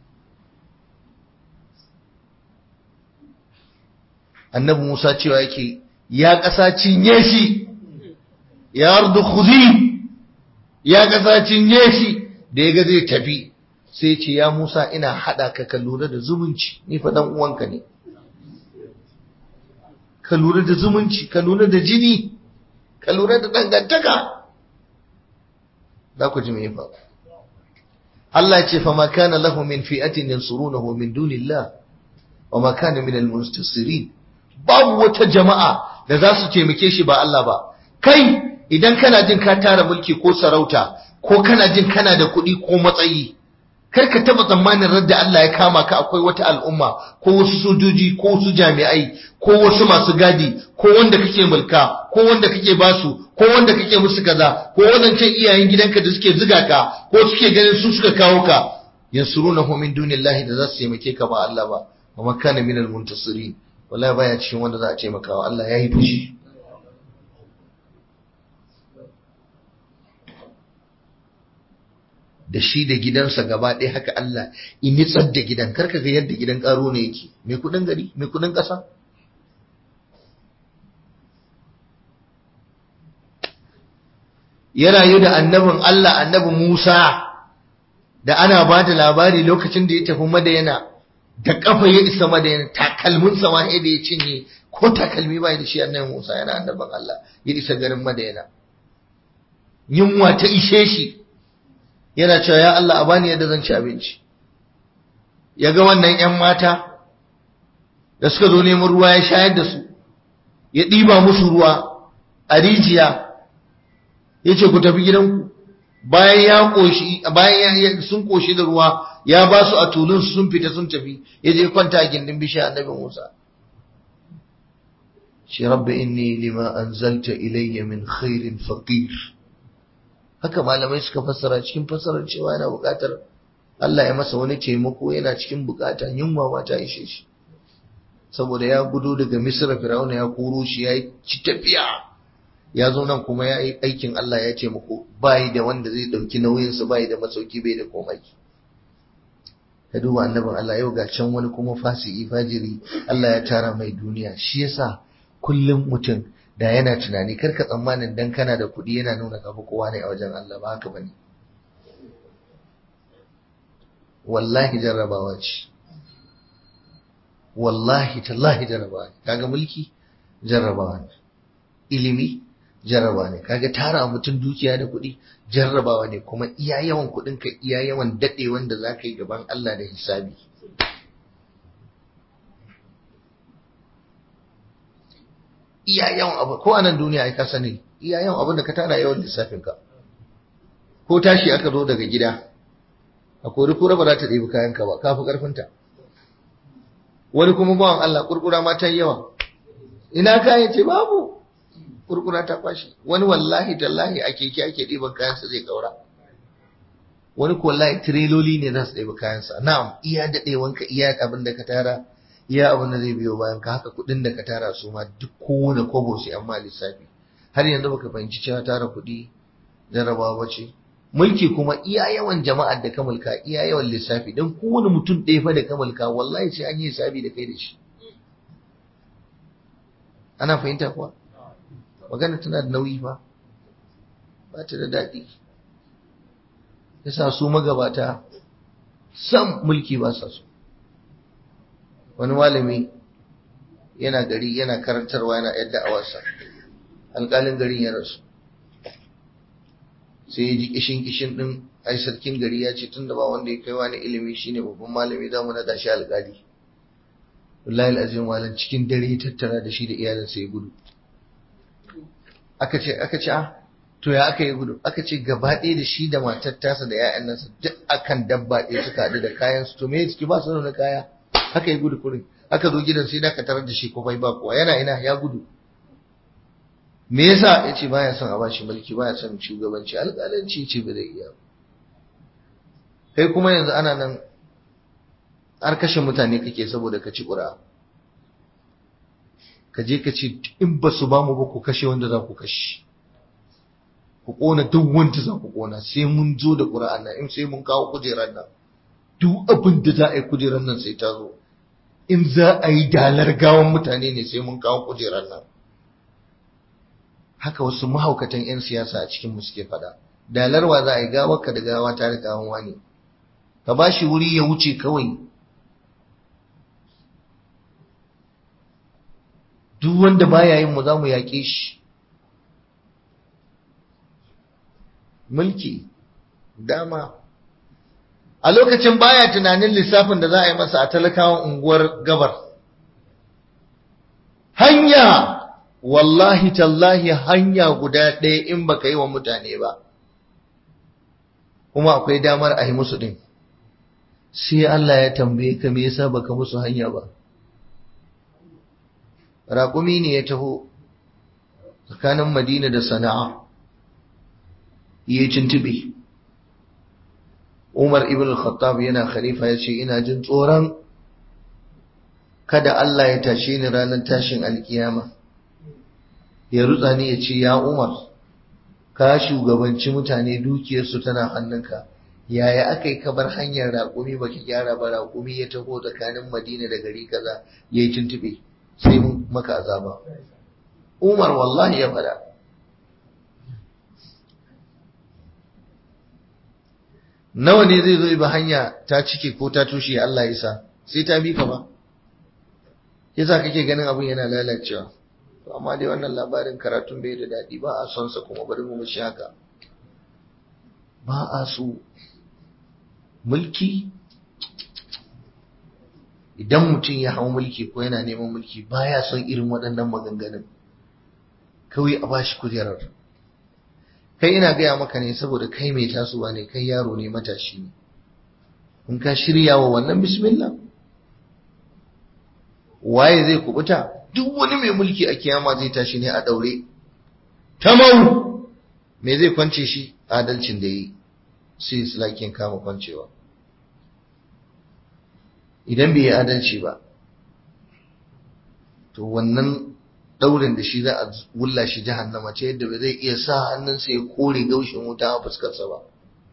S1: Annabi Musa cewa yake, ya ƙasa cinye shi, ya ardu khudhi, ya ƙasa cinye shi. Da ya ga zai tafi sai ce, ya Musa ina haɗa ka lura da zumunci, ni fa dan uwanka ne, ka lura da zumunci, ka lura da jini, ka lura da dangantaka. za ku ji me fa Allah ya ce fa ma kana lahu min fi'atin yansurunahu min dunillah wa ma kana min almunstasirin. Babu wata jama'a da za su taimake shi ba Allah ba. Kai idan kana jin ka tara mulki ko sarauta, ko kana jin kana da kuɗi ko matsayi, kar ka taba tsammanin radda Allah ya kama ka akwai wata al'umma ko wasu sojoji ko wasu jami'ai ko wasu masu gadi ko wanda kake mulka ko wanda kake basu ko wanda kake musu kaza ko wadancan iyayen gidanka da suke ziga ka ko suke ganin su suka kawo ka, yansurunahu min dunillahi, da za su taimake ka ba Allah ba. wa man kana minal muntasirin, wallahi baya cikin wanda za a taimaka wa. Allah yayi fushi. Da shi da gidansa gaba ɗaya haka Allah in nitsar da gidan. Karka ga yadda gidan ƙaro ne yake, mai kudin gari, mai kudin ƙasa. Ya rayu da annabin Allah, annabi Musa, da ana ba da labari lokacin da ya tafi Madayana, da kafa ya isa Madayana, takalmin sama da ya cinye, ko takalmi ba da shi annabi Musa yana annabin Allah, ya isa garin Madayana. Yunwa ta ishe shi, yana cewa ya Allah a bani yadda zan ci abinci. Ya ga wannan ‘yan mata da suka zo neman ruwa, ya shayar da su, ya ɗiba musu ruwa a rijiya, ya ce ku tafi gidanku. Bayan sun ƙoshi da ruwa, ya ba su a tulun sun fita sun tafi, ya je kwanta a gindin bishiya annabi Musa. Shi rabbi inni lima anzalta ilayya min khairin faqir. Haka malamai suka fassara cikin fassarar cewa yana buƙatar Allah ya masa wani taimako, yana cikin buƙata, yunwa ma ta ishe shi. Saboda ya gudu daga Misra, Fir'auna ya koro shi, ya ci tafiya, ya zo nan kuma ya yi aikin Allah, ya taimako, bai da wanda zai ɗauki nauyinsa, bai da masauki, bai da komai. Ka duba annabin Allah, yau ga can wani kuma fasiki fajiri, Allah ya tara mai duniya. Shi yasa kullum mutum da yana tunani, karka tsammanin dan kana da kuɗi yana nuna kafa kowa ne a wajen Allah, ba haka bane. Wallahi jarrabawa ce, wallahi tallahi jarrabawa ne. Kaga mulki jarrabawa ne, ilimi jarrabawa ne, kaga tara mutum dukiya da kuɗi jarrabawa ne, kuma iya yawan kuɗinka iya yawan daɗe wanda za ka yi gaban Allah da hisabi. Iya yawan abu, ko a nan duniya ai ka sani, iya yawan abin da ka tara yawan lissafinka. Ko tashi aka zo daga gida, a kori kura ba za ta ɗebi kayanka ba, ka fi ƙarfinta. Wani kuma bawan Allah, kurkura ma ta yi yawa, ina kayan ce babu, kurkura ta kwashi. Wani wallahi tallahi a keke ake ɗiban kayansa zai kaura, wani ko wallahi tireloli ne za su ɗebi kayansa. Na'am, iya daɗewanka, iya abin da ka tara, iya abin da zai biyo bayan ka, haka kuɗin da ka tara su ma duk kowane kwabo sai an ma lissafi. Har yanzu baka fahimci cewa tara kuɗi jarabawa ba ce. Mulki kuma iya yawan jama'ar da ka mulka, iya yawan lissafi, don kowane mutum ɗaya fa da ka mulka wallahi sai an yi hisabi da kai da shi. Ana fahimta kuwa? Magana tana da nauyi fa, ba ta da daɗi. Yasa su magabata sam mulki ba sa so. Wani malami yana gari yana karantarwa yana yadda awarsa, alƙalin garin ya rasu, sai ya ji kishin ɗin ai sarkin gari ya ce tun da ba wanda ya kai wani ilimi shine babban malami za mu naɗa shi alƙali. Wallahi al'azim malam cikin dare ya tattara da shi da iyalinsa ya gudu. Aka ce to ya aka yi gudu? Aka ce gaba ɗaya da shi da matar tasa da ƴaƴan nasa duk akan dabba ɗaya suka haɗu da kayan su, to me ciki ba su da kaya, haka yi gudu kurin. Aka zo gidan sai da ka tarar da shi ko bai ba kuwa, yana ina ya gudu. Me yasa? Ya ce baya son a bashi mulki, baya son shugabanci, alƙalanci ce ba zai iya. Kai kuma yanzu ana nan har kashe mutane kake saboda ka ci ƙura. Ka je ka ce in ba su ba mu ba ku kashe wanda za ku kashe, ku ƙona duk wanda za ku ƙona, sai mun zo da ƙura'an nan, in sai mun kawo kujerar nan, duk abin da za a yi kujerar nan sai ta zo, in za a yi dalar gawan mutane ne sai mun kawo kujerar nan. Haka wasu mahaukatan 'yan siyasa a cikin mu suke faɗa. Dalarwa za a yi gawarka da gawa tare da gawan wani, ka ba shi wuri ya wuce kawai. Duk wanda baya yin mu za mu yaƙe shi. Mulki dama a lokacin baya tunanin lissafin da za a yi masa a talakawan unguwar gabar. Hanya wallahi tallahi hanya guda ɗaya in baka yi wa mutane ba, kuma akwai damar a yi musu ɗin, sai Allah ya tambaye ka me yasa baka musu hanya ba. Raƙumi ne ya taho tsakanin Madina da Sana'a, yi tuntube. Umar ibn al-Khattab yana khalifa ya ce ina jin tsoron kada Allah ya tashe ni ranar tashin alkiyama, ya rutsa ni ya ce ya Umar ka shugabanci mutane dukiyarsu tana hannunka, yaya aka yi kabar hanyar raƙumi baki gyara ba, raƙumi ya taho tsakanin Madina da gari kaza ya yi tuntube, sai mun maka azaba. Umar wallahi ya faɗa. Nawa ne zai zo ba hanya ta cike ko ta tushe Allah ya sa sai ta bi ka ba, yasa kake ganin abin yana lalacewa. To amma dai wannan labarin karatun bai da daɗi, ba a son sa, kuma bari mu mishi haka. Ba a so mulki, idan mutum ya hau mulki ko yana neman mulki baya son irin waɗannan maganganun, kawai a bashi kujerar. Kai ina gaya maka ne saboda kai mai tasowa ne, kai yaro ne, matashi ne, in ka shirya wa wannan bismillah. Waye zai kubuta? Duk wani mai mulki a kiyama zai tashi ne a daure tamau. Me zai kwance shi? Adalcin da yi, sai islakin kama kwancewa. Idan bai yi adalci ba, to wannan daurin da shi za a wulla shi jahannama, ce yadda ba zai iya sa hannunsa ya kore gaushin wuta a fuskarsa ba.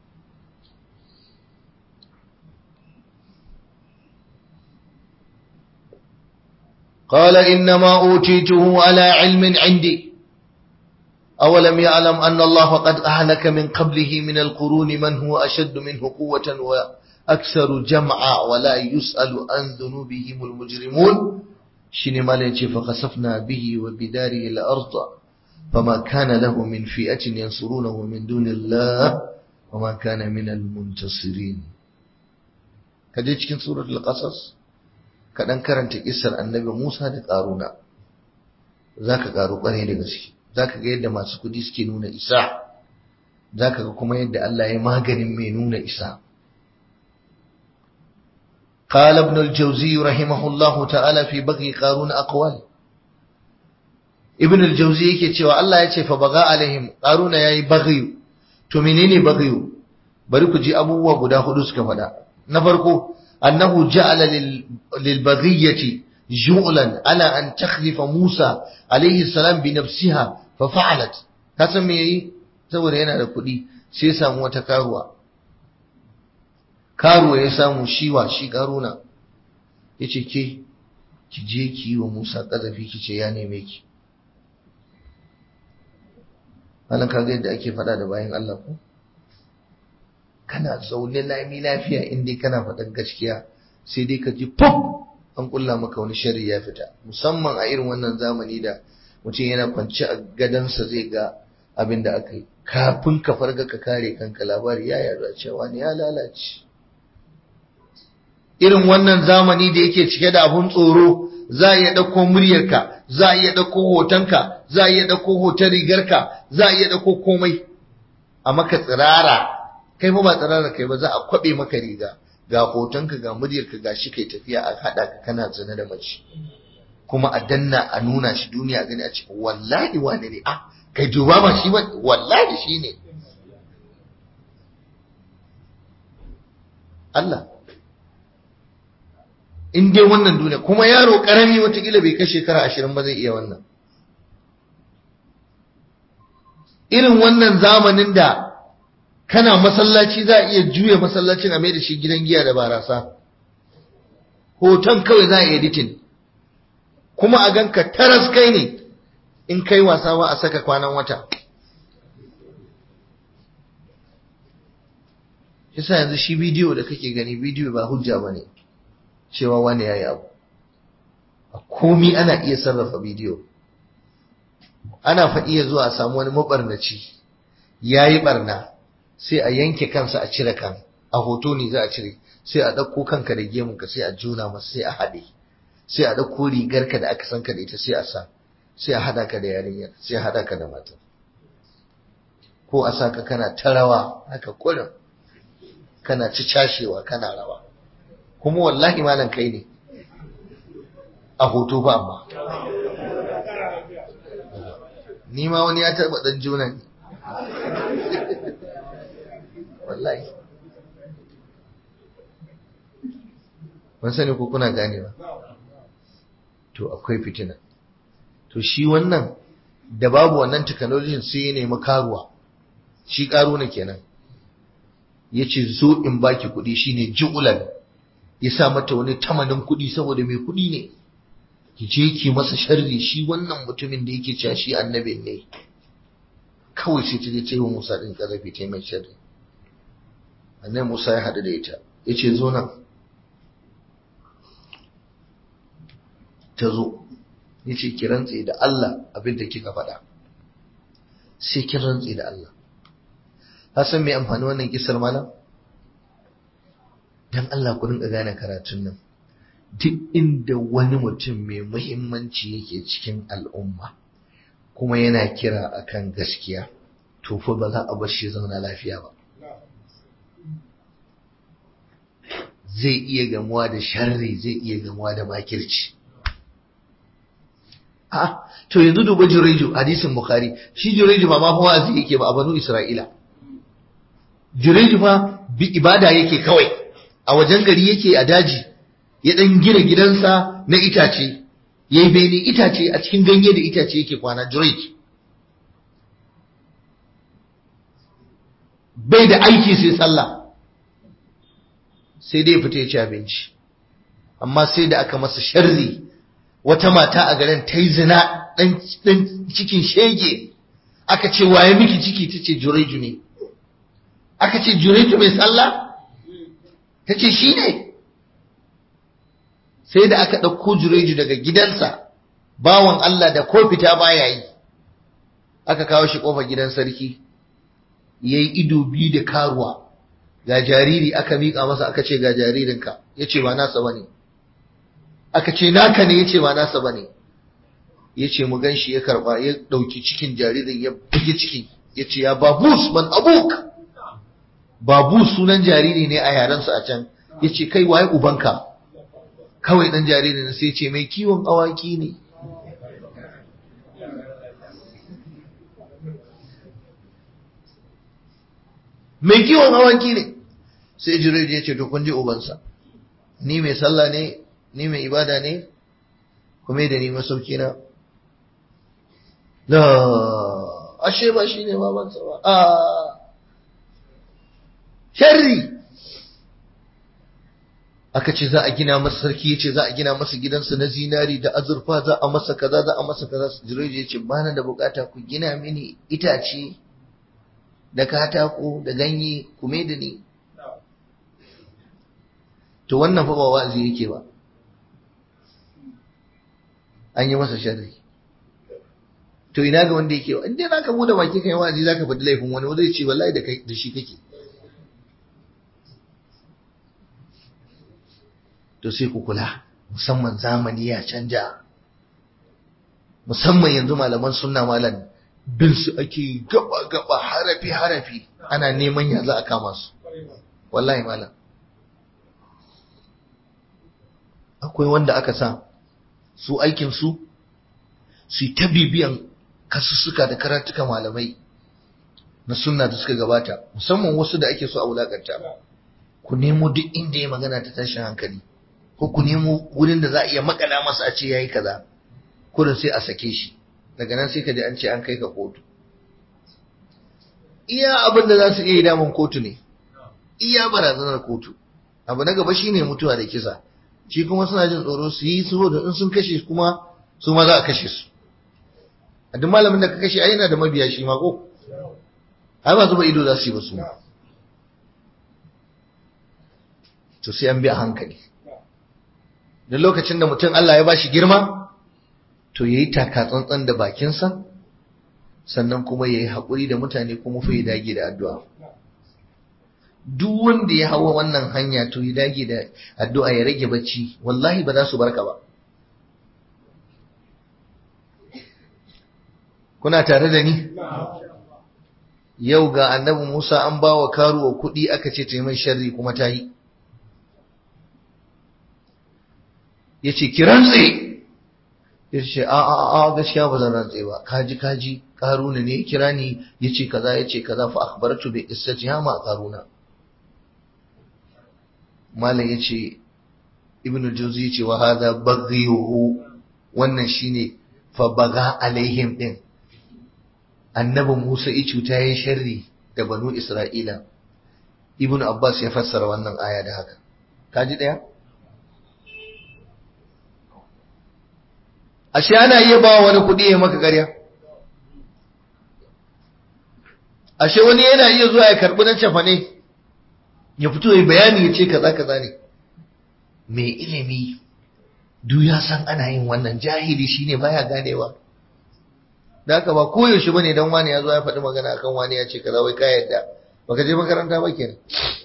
S1: قال إنما أوتيته على علم عندي أولم يعلم أن الله قد أهلك من قبله من القرون من هو أشد منه قوة وأكثر جمعا ولا يسأل عن ذنوبهم المجرمون. شنو مالك فخسفنا به وبداره الأرض فما كان له من فئة ينصرونه من دون الله وما كان من المنتصرين. كده cikin سورة القصص kaɗan karanta ƙissar annabi Musa da ƙaruna, za ka ƙaru ƙwarai da gaske, za ka ga yadda masu kuɗi suke nuna isa, za ka ga kuma yadda Allah ya maganin mai nuna isa. قال ابن الجوزي رحمه الله تعالى في بغي قارون أقوال. ibn al-jawzi yake cewa Allah ya ce fa baga alaihim qaruna yayi baghi to menene baghi bari ku ji abubuwa guda hudu suka faɗa na farko annahu ja'ala lil baghiyati ju'lan ala an takhlifa Musa alaihi salam bi nafsiha fa fa'alat kasan me yayi saboda yana da kuɗi sai ya samu wata karuwa ya samu shi karuna yace ki je ki yi wa Musa kazafi kice ya neme ki wannan kaga yadda ake faɗa da bayan Allah ko kana zaune lami lafiya in dai kana faɗan gaskiya sai dai ka ji pop an kulla maka wani sharri ya fita musamman a irin wannan zamani da mutum yana kwance a gadansa zai ga abin da aka yi kafin ka farga ka kare kanka labari ya yarda cewa ne ya lalace irin wannan zamani da yake cike da abun tsoro za a iya ɗauko muryarka za a iya ɗauko hotonka za a iya ɗauko hoton rigarka za a iya ɗauko komai a maka tsirara kai ba tsirara kai ba za a kwaɓe maka riga ga hotonka ga muryarka ga shi kai tafiya a haɗa ka kana zina da mace kuma a danna a nuna shi duniya gani a ce wallahi wane ne kai duba ba shi ba wallahi shi ne Allah in dai wannan duniya kuma yaro karami watakila bai kai shekara 20 ba zai iya wannan irin wannan zamanin da kana masallaci za a iya juya masallacin a mai da shi gidan giya da barasa hoton kawai za a yi editing kuma a ganka taras kai ne in kai wasa ba a saka kwanan wata yasa yanzu shi bidiyo da kake gani bidiyo ba hujja bane cewa wani yayi abu a komi ana iya sarrafa bidiyo ana fa iya zuwa a samu wani mabarnaci yayi barna sai a yanke kansa a cire kan a hoto ne za a cire sai a ɗauko kanka da gemunka sai a juna masa sai a haɗe sai a ɗauko rigarka da aka san ka da ita sai a sa sai a haɗa ka da yarinyar sai a haɗa ka da mata ko a saka kana ta rawa haka kullum kana ci cashewa kana rawa kuma wallahi malam kai ne a hoto ba amma ni ma wani ya taɓa ɗan juna ne wallahi ban sani ko kuna ganewa to akwai fitina to shi wannan da babu wannan technology sai ya nemi karuwa shi karo ne kenan yace zo in baki kuɗi shine ju'ulan ya sa mata wani tamanin kuɗi saboda mai kuɗi ne ki je ki masa sharri shi wannan mutumin da yake cewa shi annabin ne kawai sai ta je ta yi wa Musa din kazafi ta mai sharri annabi Musa ya haɗu da ita yace zo nan ta zo yace ki rantse da Allah abin da kika faɗa sai ki rantse da Allah Hassan mai amfani wannan kisar malam dan Allah ku rinka gane karatun nan duk inda wani mutum mai muhimmanci yake cikin al'umma kuma yana kira akan gaskiya to fa ba za a bar shi zauna lafiya ba zai iya gamuwa da sharri zai iya gamuwa da makirci to yanzu duba Jureju hadisin Bukhari shi Jureju ba ma fa wa'azi yake ba a banu Isra'ila Jureju fa bi ibada yake kawai a wajen gari yake a daji ya dan gina gidansa na itace yayi bene itace a cikin ganye da itace yake kwana Jurej bai da aiki sai sallah sai dai fita ya ci abinci amma sai da aka masa sharri wata mata a garin ta yi zina dan cikin shege aka ce waye miki ciki tace Jureju ne aka ce Jureju mai sallah tace shi ne sai da aka ɗauko Jureju daga gidansa bawan Allah da ko fita baya yi aka kawo shi kofar gidan sarki yayi ido biyu da karuwa ga jariri aka mika masa aka ce ga jaririnka yace ba nasa bane aka ce naka ne yace ba nasa bane yace mu ganshi ya karba ya dauki cikin jaririn ya buge ciki yace ya babus man abuk babus sunan jariri ne a yaran su a can yace kai waye ubanka kawai dan jaririn sai yace mai kiwon awaki ne mai kiwon awaki ne. Sai Jurayj ya ce to kun ji ubansa, ni mai sallah ne, ni mai ibada ne, kuma da ni masauki na. La ashe ba shine babansa ba. Sharri. Aka ce za a gina masa, sarki ya ce za a gina masa gidansa na zinari da azurfa, za a masa kaza, za a masa kaza. Jurayj ya ce bana da bukata, ku gina mini itace da katako da ganye, ku mai da ni. To wannan fa ba wa'azi yake ba, an yi masa sharri. To ina ga wanda yake, in dai zaka bude baki kai wa'azi zaka faɗi laifin wani, wanda zai ce wallahi da kai da shi kake. To sai ku kula, musamman zamani ya canja, musamman yanzu malaman sunna malam bin su ake gaba harafi ana neman ya za a kama su. Wallahi malam akwai wanda aka sa su aikin su ta bibiyan kasussuka da karatuka malamai na sunna da suka gabata, musamman wasu da ake so a wulakanta. Ku nemo duk inda ya magana ta tashin hankali, ko ku nemo wurin da za a iya makala masa a ce yayi kaza, kurin sai a sake shi, daga nan sai ka ji an ce an kai ka kotu. Iya abin da za su iya yi daman kotu ne, iya barazanar kotu. Abu na gaba shine mutuwa da kisa, shi kuma suna jin tsoro su yi saboda in sun kashe kuma su ma za a kashe su. A duk malamin da ka kashe ai yana da mabiya shi ma ko, ai ba zuba ido za su yi ba su ma. To sai an bi a hankali. Da lokacin da mutum Allah ya bashi girma, to yayi taka tsantsan da bakinsa, sannan kuma yayi haƙuri da mutane, kuma fa ya dage da addu'a. Duk wanda ya hawa wannan hanya to ya dage da addu'a, ya rage bacci, wallahi ba za su barka ba. Kuna tare da ni? Yau ga annabi Musa an bawa karuwa kuɗi, aka ce ta yi mai sharri kuma ta yi. Ya ce ki rantse, ya ce a gaskiya ba zan rantse ba, kaji Karuna ne ya kira ni ya ce kaza, ya ce kaza, fa akhbartu bi qissati ma Karuna. Malam ya ce, Ibn Jawzi ya ce wa hadha baghiyuhu, wannan shine fa baga alaihim din. Annabi Musa ya cuta yayin sharri da banu Isra'ila. Ibn Abbas ya fassara wannan aya da haka. Kaji daya? Ashe ana iya ba wani kuɗi ya maka ƙarya. Ashe wani yana iya zuwa ya karɓi na cefane, ya fito ya bayani ya ce kaza ne. Mai ilimi duk ya san ana yin wannan, jahili shine baya ganewa. Da haka ba koyaushe bane dan wani ya zo ya faɗi magana akan wani ya ce kaza wai ka yadda, baka je makaranta ba kenan.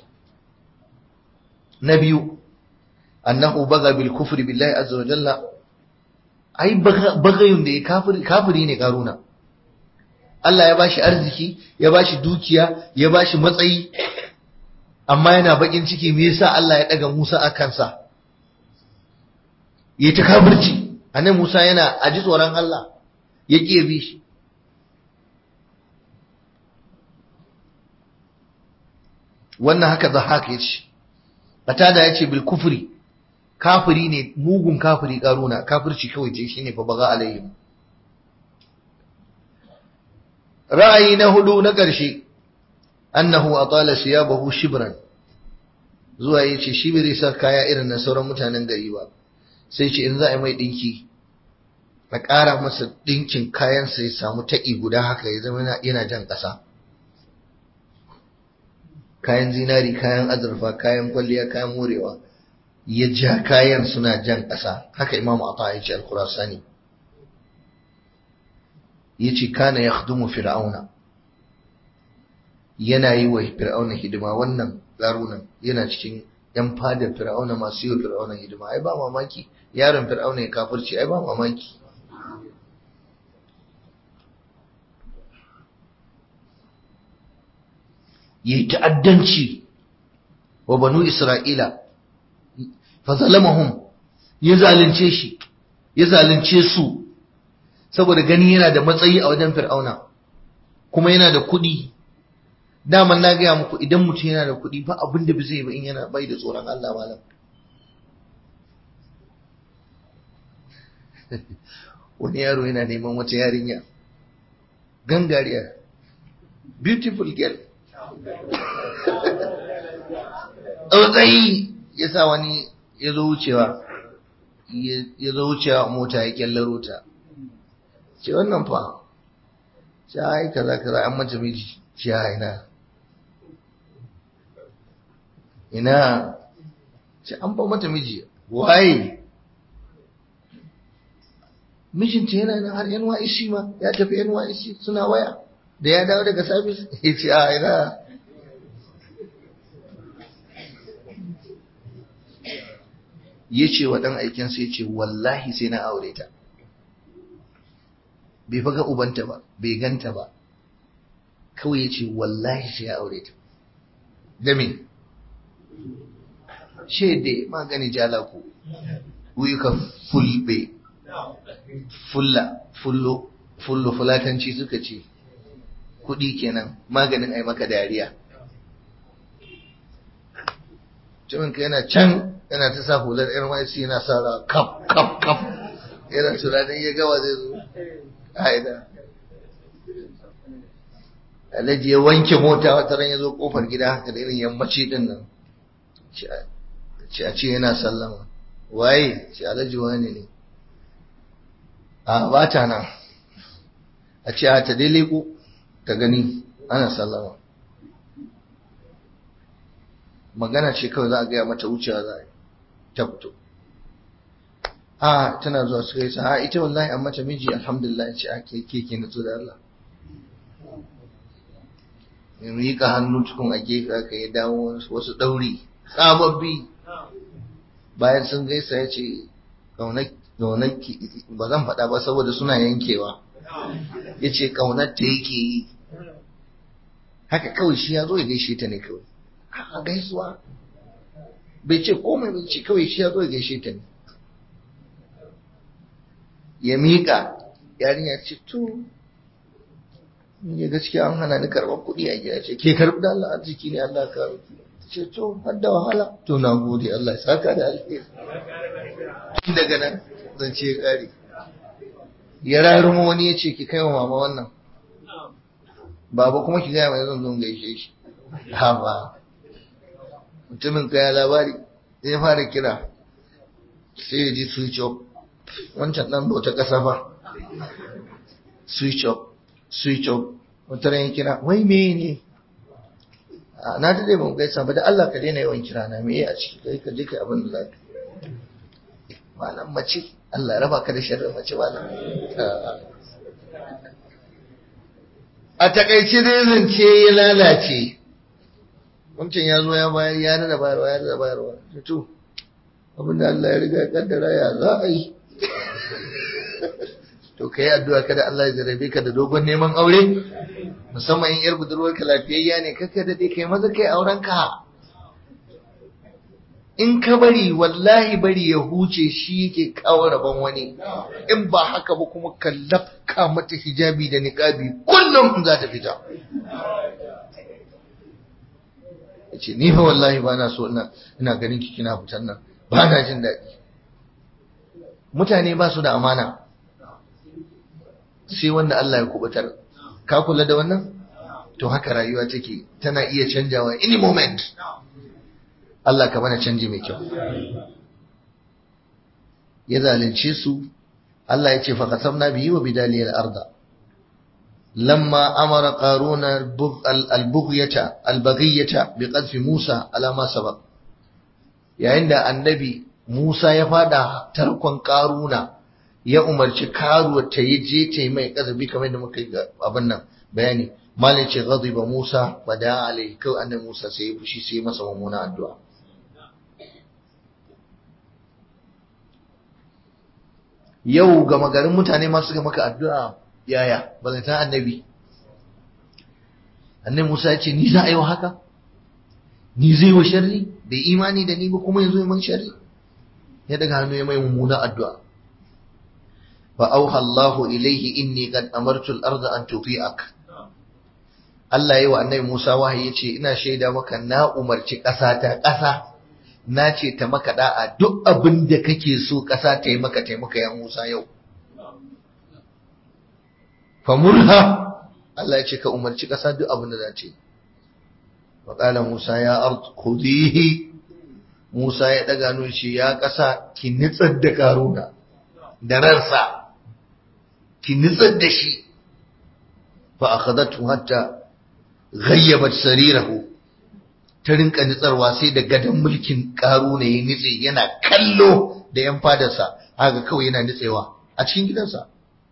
S1: Na biyu, annahu baga bil kufri billahi azza wa jalla. Ai bagayun da ya kafiri ne Karuna. Allah ya bashi arziki, ya bashi dukiya, ya bashi matsayi, amma yana bakin ciki me yasa Allah ya daga Musa a kansa. Yayi ta kafirci. Annabi Musa yana aji tsoron Allah, ya bi shi. Wannan haka Zahak ya ce. Qatada ya ce bil kufri, kafiri ne, mugun kafiri Karuna, kafirci kawai ce shine fa baga alayhim. Ra'ayi na hudu na ƙarshe, annahu atala siyabahu shibran, zuwa yace shi bai sa kaya irin na sauran mutanen gari ba, sai ce in za a yi mai dinki a ƙara masa dinkin kayan sa ya samu taƙi guda haka, ya zama yana jan ƙasa. Kayan zinari, kayan azurfa, kayan kwalliya, kayan morewa, ya ja kayan suna jan ƙasa. Haka Imam Ata ya ce al-Khurasani yace kana yakhdumu fir'auna, yana yi wa fir'auna hidima. Wannan Karunan yana cikin yan fadar fir'auna masu yi wa fir'auna hidima. Ai ba mamaki yaron fir'auna ya kafirci, ai ba mamaki. Yi ta'addanci wa banu Isra'ila, fa zalamahum, ya zalunce shi, ya zalunce su, saboda gani yana da matsayi a wajen fir'auna, kuma yana da kuɗi, daman na gaya muku idan mutum yana da kuɗi ba abin da zai ba in yana bai da tsoron Allah malam. Wani yaro yana neman wata yarinya gangariya, beautiful girl. Tsautsayi ya sa wani ya zo wucewa mota ya kyallaro ta, ce wannan fa ce ai kaza kaza an mata miji, ce ina ce an fa mata miji. Waye? Mijinta yana nan har NYSC ma, ya tafi NYSC suna waya, da ya dawo daga sabis ya ce ina. Ya ce wa ɗan aikinsa, ya ce wallahi sai na aure ta. Bai faga ubanta ba, bai ganta ba, kawai ya ce wallahi sai ya aure ta. Da me? Shede magani jalaku, wuyi ka fulbe, fullo, fulatanci suka ce, kuɗi kenan, maganin ai maka dariya. Ciminka yana can yana ta sa hular NYC yana sa ra kaf yana tunanin ya gawa zai zo haida. Alhaji ya wanke mota wata ran ya zo kofar gida haka da irin yammaci din nan, ce a ce yana sallama. Waye? Ce Alhaji wani ne. A bata nan, a ce a ta dai ko ta gani ana sallama. Magana ce kawai za a gaya mata wucewa za a yi, ta fito. Tana zuwa su gaisa, ita wallahi an mata miji alhamdulillah. Ce a ke nutsu da Allah. In rika hannu tukun a gefe aka yi dawo wasu ɗauri sababbi. Bayan sun gaisa ya ce ƙaunarki, ba zan faɗa ba saboda suna yankewa. Ya ce ƙaunar ta yake yi. Haka kawai shi ya zo ya gaishe ta ne kawai. A gaisuwa bai ce komai, bai ce kawai shi ya zo ya gaishe ta ne. Ya miƙa yarinya ce to ne gaskiya an hana ni karɓar kuɗi a gida. Ce ke karɓi da Allah, arziki ne Allah ka rufe. Ce to har da wahala. To na gode, Allah ya saka da alheri. Daga nan zan ce ƙari. Ya rarumo wani ya ce ki kai wa mama wannan, baba kuma ki gaya mai zan zo gaishe shi. Ha ba, mutumin kaya labari zai fara kira sai ya ji switch off. Wancan ɗan bauta ƙasa ba, switch off. Wata ran ya kira, wai me ne? Na ta dai ban gaisa ba, da Allah ka daina yawan kira na, me a ciki kai ka je kai abin da za ka. Malam mace, Allah raba ka da sharrin mace malam. A takaice dai zance ya lalace. Wancan ya zo ya bayar, ya da bayarwa. To, abinda Allah ya riga ya kaddara ya za a yi. To kai addu'a kada Allah ya jarabe ka da dogon neman aure, musamman in yar budurwar ka lafiyayya ne, kaka da dai kai maza kai auren ka. In ka bari wallahi bari ya huce shi yake kawo rabon wani, in ba haka ba kuma ka lafka mata hijabi da niqabi kullum in za ta fita. Yace ni fa wallahi ba na so ina ganin ki kina fitan nan, ba na jin daɗi. Mutane ba su da amana sai wanda Allah ya kubutar. Ka kula da wannan? To haka rayuwa take, tana iya canjawa any moment. Allah ka mana canji mai kyau. Ya zalunce su, Allah ya ce fa qasamna bihi wa bidalihi al-arda lamma amara qaruna al-baghiyata biqadfi Musa ala ma sabaq. Yayin da annabi Musa ya fada tarkon Qaruna, ya umarci karuwa ta yi je ta yi mai kazabi kamar da muka yi abin nan bayani. Malai ce ghadiba Musa bada alai, kawai annabi Musa sai ya fushi, sai masa mummuna addu'a. Yau gama garin mutane masu ga maka addu'a yaya balanta annabi. Annabi Musa ya ce ni za a yi wa haka, ni zai wa sharri, bai imani da ni ba kuma yanzu ya man sharri. Ya daga hannu ya mai mummuna addu'a. Fa auha Allahu ilaihi inni qad amartu al-ardha an tuti'ak. Allah yi wa annabi Musa wahayi yace ina shaida maka na umarci ƙasa ta ƙasa na ce ta maka da'a duk abin da kake so ƙasa ta yi maka taimaka ya Musa yau famurha Allah ya ce ka umarci ƙasa duk abin da za ta yi wa qala Musa ya ard khudihi Musa ya daga hannu ce ya ƙasa ki nitsar da Karuna da ransa ki nitsar da shi fa akhadatu hatta ghayyabat sarirahu ta rinka nitsarwa sai da gadon mulkin Karuna ya nitse yana kallo da yan fadarsa haka kawai yana nitsewa a cikin gidansa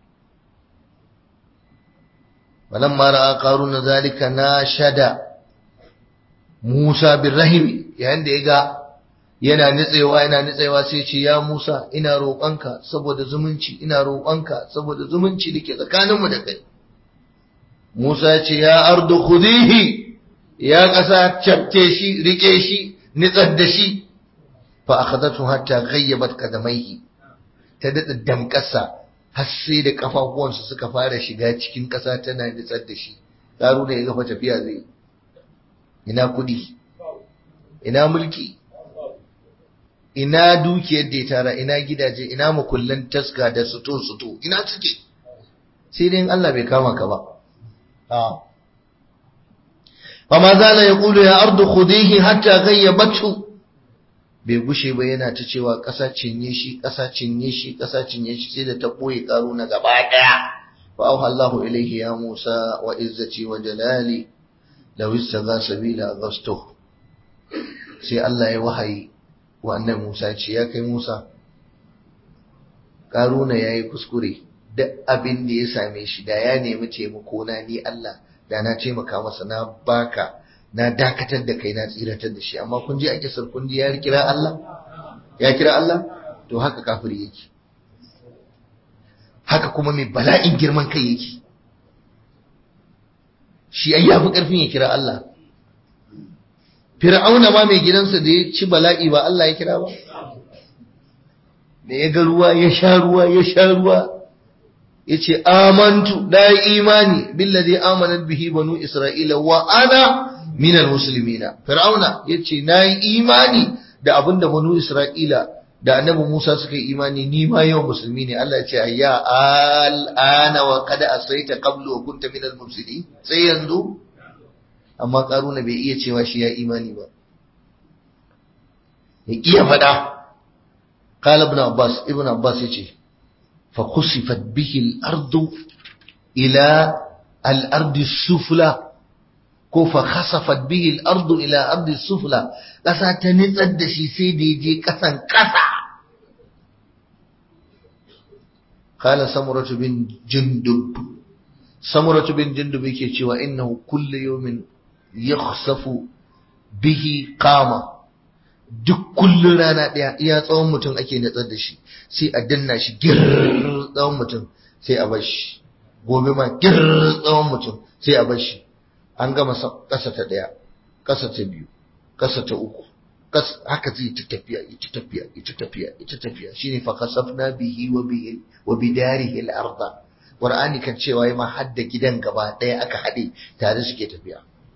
S1: walamma ra'a Karuna zalika nashada Musa birrahim yayin da yaga yana nitsewa sai ce ya Musa ina roƙonka saboda zumunci ina roƙonka saboda zumunci dake tsakaninmu da kai Musa ya ce ya ardu khudihi ya ƙasa cafke shi rike shi nitsar da shi fa akhadatu hatta ghayyabat qadamaihi ta dada damƙasa har sai da kafafuwansa suka fara shiga cikin ƙasa tana nitsar da shi Haruna ya gafa tafiya zai ina kudi ina mulki ina dukiyar da ya tara ina gidaje ina makullan taska da suto ina suke sai dai Allah bai kama ka ba فما زال يقول يا أرض خذيه حتى غيبته bai gushe ba yana ta cewa ƙasa cinye shi ƙasa cinye shi ƙasa cinye shi sai da ta ɓoye Karuna gaba ɗaya fa auha Allahu ilayhi ya Musa wa izzati wa jalali law istagha sabila aghastuh sai Allah ya wahayi wa annabi Musa ya ce ya kai Musa Karuna yayi kuskure duk abin da ya same shi da ya nemi taimako na ni Allah da na taimaka masa na baka na dakatar da kai na tsiratar da shi amma kun ji ake sarkundi ya kira Allah to haka kafiri yake haka kuma mai bala'in girman kai yake shi ai yafi karfin ya kira Allah Fir'auna ma mai gidansa da ya ci bala'i ba Allah ya kira ba da ya ga ruwa ya sha ruwa yace amantu da imani billazi amanat bihi banu isra'ila wa ana minal muslimina fir'auna yace nayi imani da abinda banu isra'ila da annabi Musa suka yi imani ni ma yau musulmi ne Allah yace ayya al'ana wa qad asaita qablu wa kunta minal mufsidin sai yanzu amma Karuna bai iya cewa shi ya imani ba ya iya fada qala ibn abbas yace فخسفت به الأرض إلى الأرض السفلى فخسفت به الأرض إلى الأرض السفلى ƙasa ta nitsar da shi sai da je ƙasan ƙasa قال سمرة بن جندب yake cewa innahu kullu yawmin yakhsafu bihi qama duk kullun rana daya iya tsawon mutum ake natsar da shi sai a danna shi gir tsawon mutum sai a bar shi gobe ma gir tsawon mutum sai a bar shi an gama kasa ta daya kasa ta biyu kasa ta uku haka zai ta tafiya shine fa kasafna bihi wa bidarihi al-ardh qur'ani kan cewa ma hadda gidan gaba daya aka hade tare suke tafiya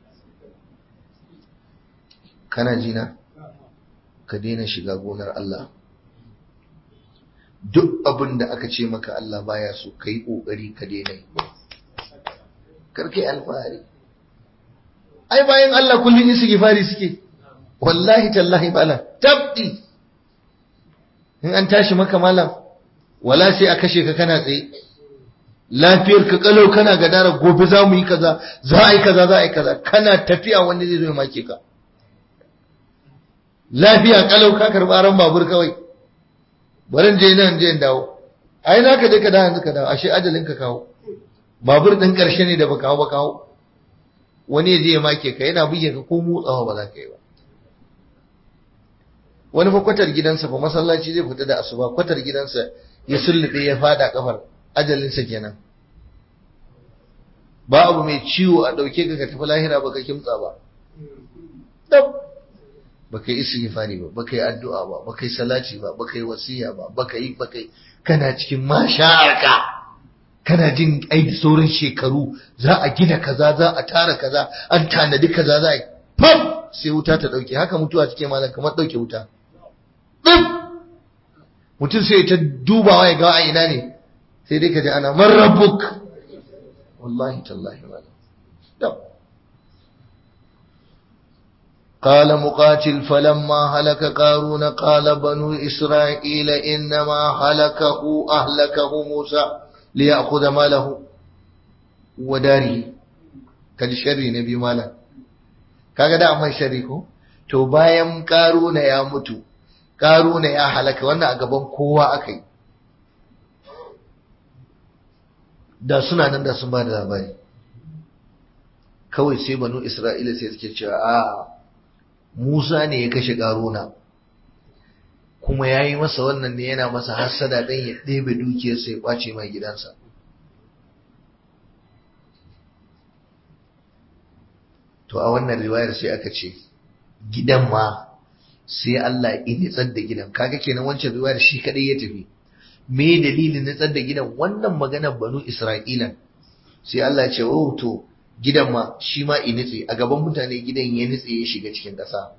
S1: kana jina ka daina shiga gonar Allah duk abin da aka ce maka Allah baya so kai kokari ka daina yi kar kai alfahari ai bayan Allah kullun istighfari suke wallahi tallahi bala tabdi in an tashi maka malam wala sai a kashe ka kana tsaye lafiyar ka kalau kana gadara gobe za mu yi kaza za a yi kaza kana tafiya wanda zai zo ya make ka lafiya kalau ka karba ran babur kawai barin je nan je dawo ai naka je ka da yanzu ka dawo ashe ajalin ka kawo babur din karshe ne da baka kawo wani ya je ya make ka yana buge ka ko motsawa ba za ka yi ba wani fa kwatar gidansa fa masallaci zai fita da asuba kwatar gidansa ya sullube ya fada kafar ajalin sa kenan ba abu mai ciwo a dauke ka tafi lahira baka kimtsa ba baka yi istighfari ba baka yi addu'a ba baka yi salati ba baka yi wasiya ba baka yi kana cikin masharaka kana jin ai da sauran shekaru za a gina kaza, za a tara kaza, an tanadi kaza, za a pam sai wuta ta dauke. Haka mutuwa take malam, kamar dauke wuta. Mutum sai ta dubawa ya ga a ina ne, sai dai ka ji ana man rabbuk, wallahi tallahi malam. قال مقاتل فلما هلك قارون قال بنو إسرائيل إنما أهلكه موسى ليأخذ ماله وداره. kaji sharri na biyu malam, kaga da amma sharri ko to bayan Karuna ya mutu, Karuna ya halaka, wannan a gaban kowa akai. Da suna nan da sun ba da labari. Kawai sai banu Isra'ila sai suke cewa a Musa ne ya kashe Karuna, kuma ya yi masa wannan ne yana masa hassada don ya ɗebe dukiyarsa ya ƙwace mai gidansa. To a wannan riwayar sai aka ce gidan ma sai Allah ya nitsar da gidan. Kaga kenan wancan riwayar shi kadai ya tafi. Me dalilin nitsar da gidan? Wannan maganar banu Isra'ila sai Allah ya ce oh to gidan ma shi ma initse a gaban mutane, gidan ya nitse ya shiga cikin ƙasa.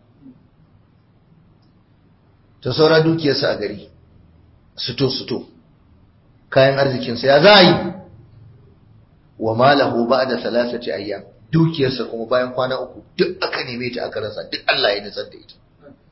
S1: Ta saura dukiyarsa a gari, suto kayan arzikinsa ya za a yi. Wa malahu ba'da thalathati ayyam, dukiyarsa kuma bayan kwana 3 duk aka neme ta aka rasa, duk Allah ya nitsar da ita.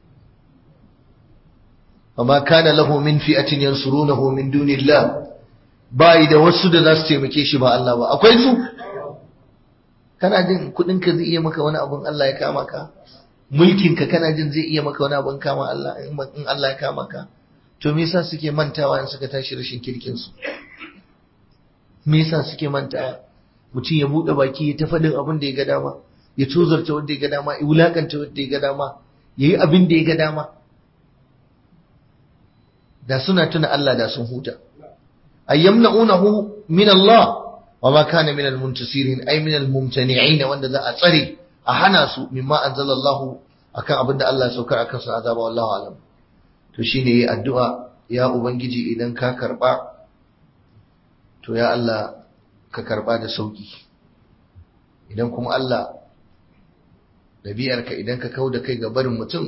S1: Amma kana lahu min fi'atin yansurunahu min dunillah, bai da wasu da za su taimake shi ba Allah ba. Akwai su? Kana jin kudinka zai iya maka wani abun Allah ya kama ka? Mulkinka kana jin zai iya maka wani abun kama Allah in Allah ya kama ka? To me yasa suke mantawa in suka tashi rashin kirkin su? Me yasa suke mantawa? Mutum ya bude baki ya ta faɗin abin da ya ga dama, ya tozarta wanda ya ga dama, ya wulakanta wanda ya ga dama, yayi abin da ya ga dama. Da suna tuna Allah da sun huta. Ayyamna'unahu min Allah وما كان من المنتصرين أي من الممتنعين وأن ذا أتصري أحناسوا مما أنزل الله أكان أبدا الله سوكر أكان سعذاب والله أعلم. تشيني الدعاء يا أبنجي إذن كربا تو يا الله كربا دا سوكي إذن كم الله نبيارك إذن كودا كي غبر متن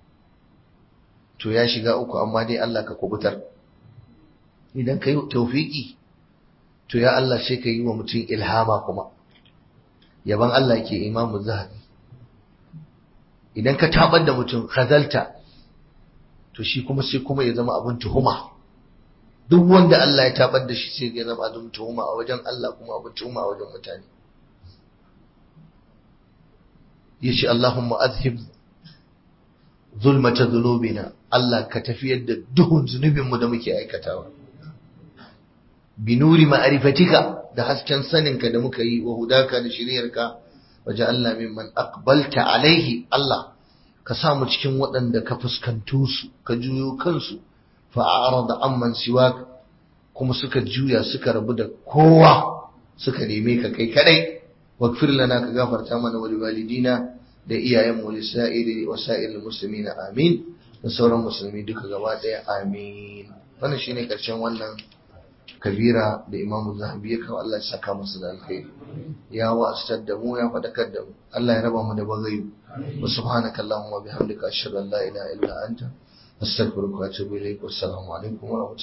S1: تو يا شغاء أما دي الله ككبتر إذن كي توفيقي to ya Allah sai ka yi wa mutum ilhama kuma. Yaban Allah ke Imamu Zahabi. Idan ka tabar da mutum khazalta, to shi kuma sai kuma ya zama abin tuhuma. Duk wanda Allah ya tabar da shi sai ya zama abin tuhuma a wajen Allah kuma abin tuhuma a wajen mutane. Yace Allahumma azhib zulmata dhunubina, Allah ka tafiyar da duhun zunubinmu da muke aikatawa. binuri ma'arifatika, da hasken saninka da muka yi, wa hudaka da shiriyarka, waja'alna mimman aqbalta alaihi, Allah ka samu cikin waɗanda ka fuskantu su, ka juyo kansu, fa a'rada amman siwak, kuma suka juya suka rabu da kowa, suka neme ka kai kadai. Waghfir lana, ka gafarta mana, wa liwalidina, da iyayen mu, lisa'iri wa sa'iril muslimina, amin. Da sauran musulmi duka gaba daya, amin. Wannan shine karshen wannan kabira da Imamu Zahabi ya kawo. Allah ya saka masa da alkhairi, ya wa'astar da mu, ya fadakar da mu. Allah ya raba mu da bagayu. Wa subhanaka allahumma bihamdika ashhadu an la ilaha illa anta astaghfiruka wa atubu ilaik. Wassalamu alaikum wa rahmatullahi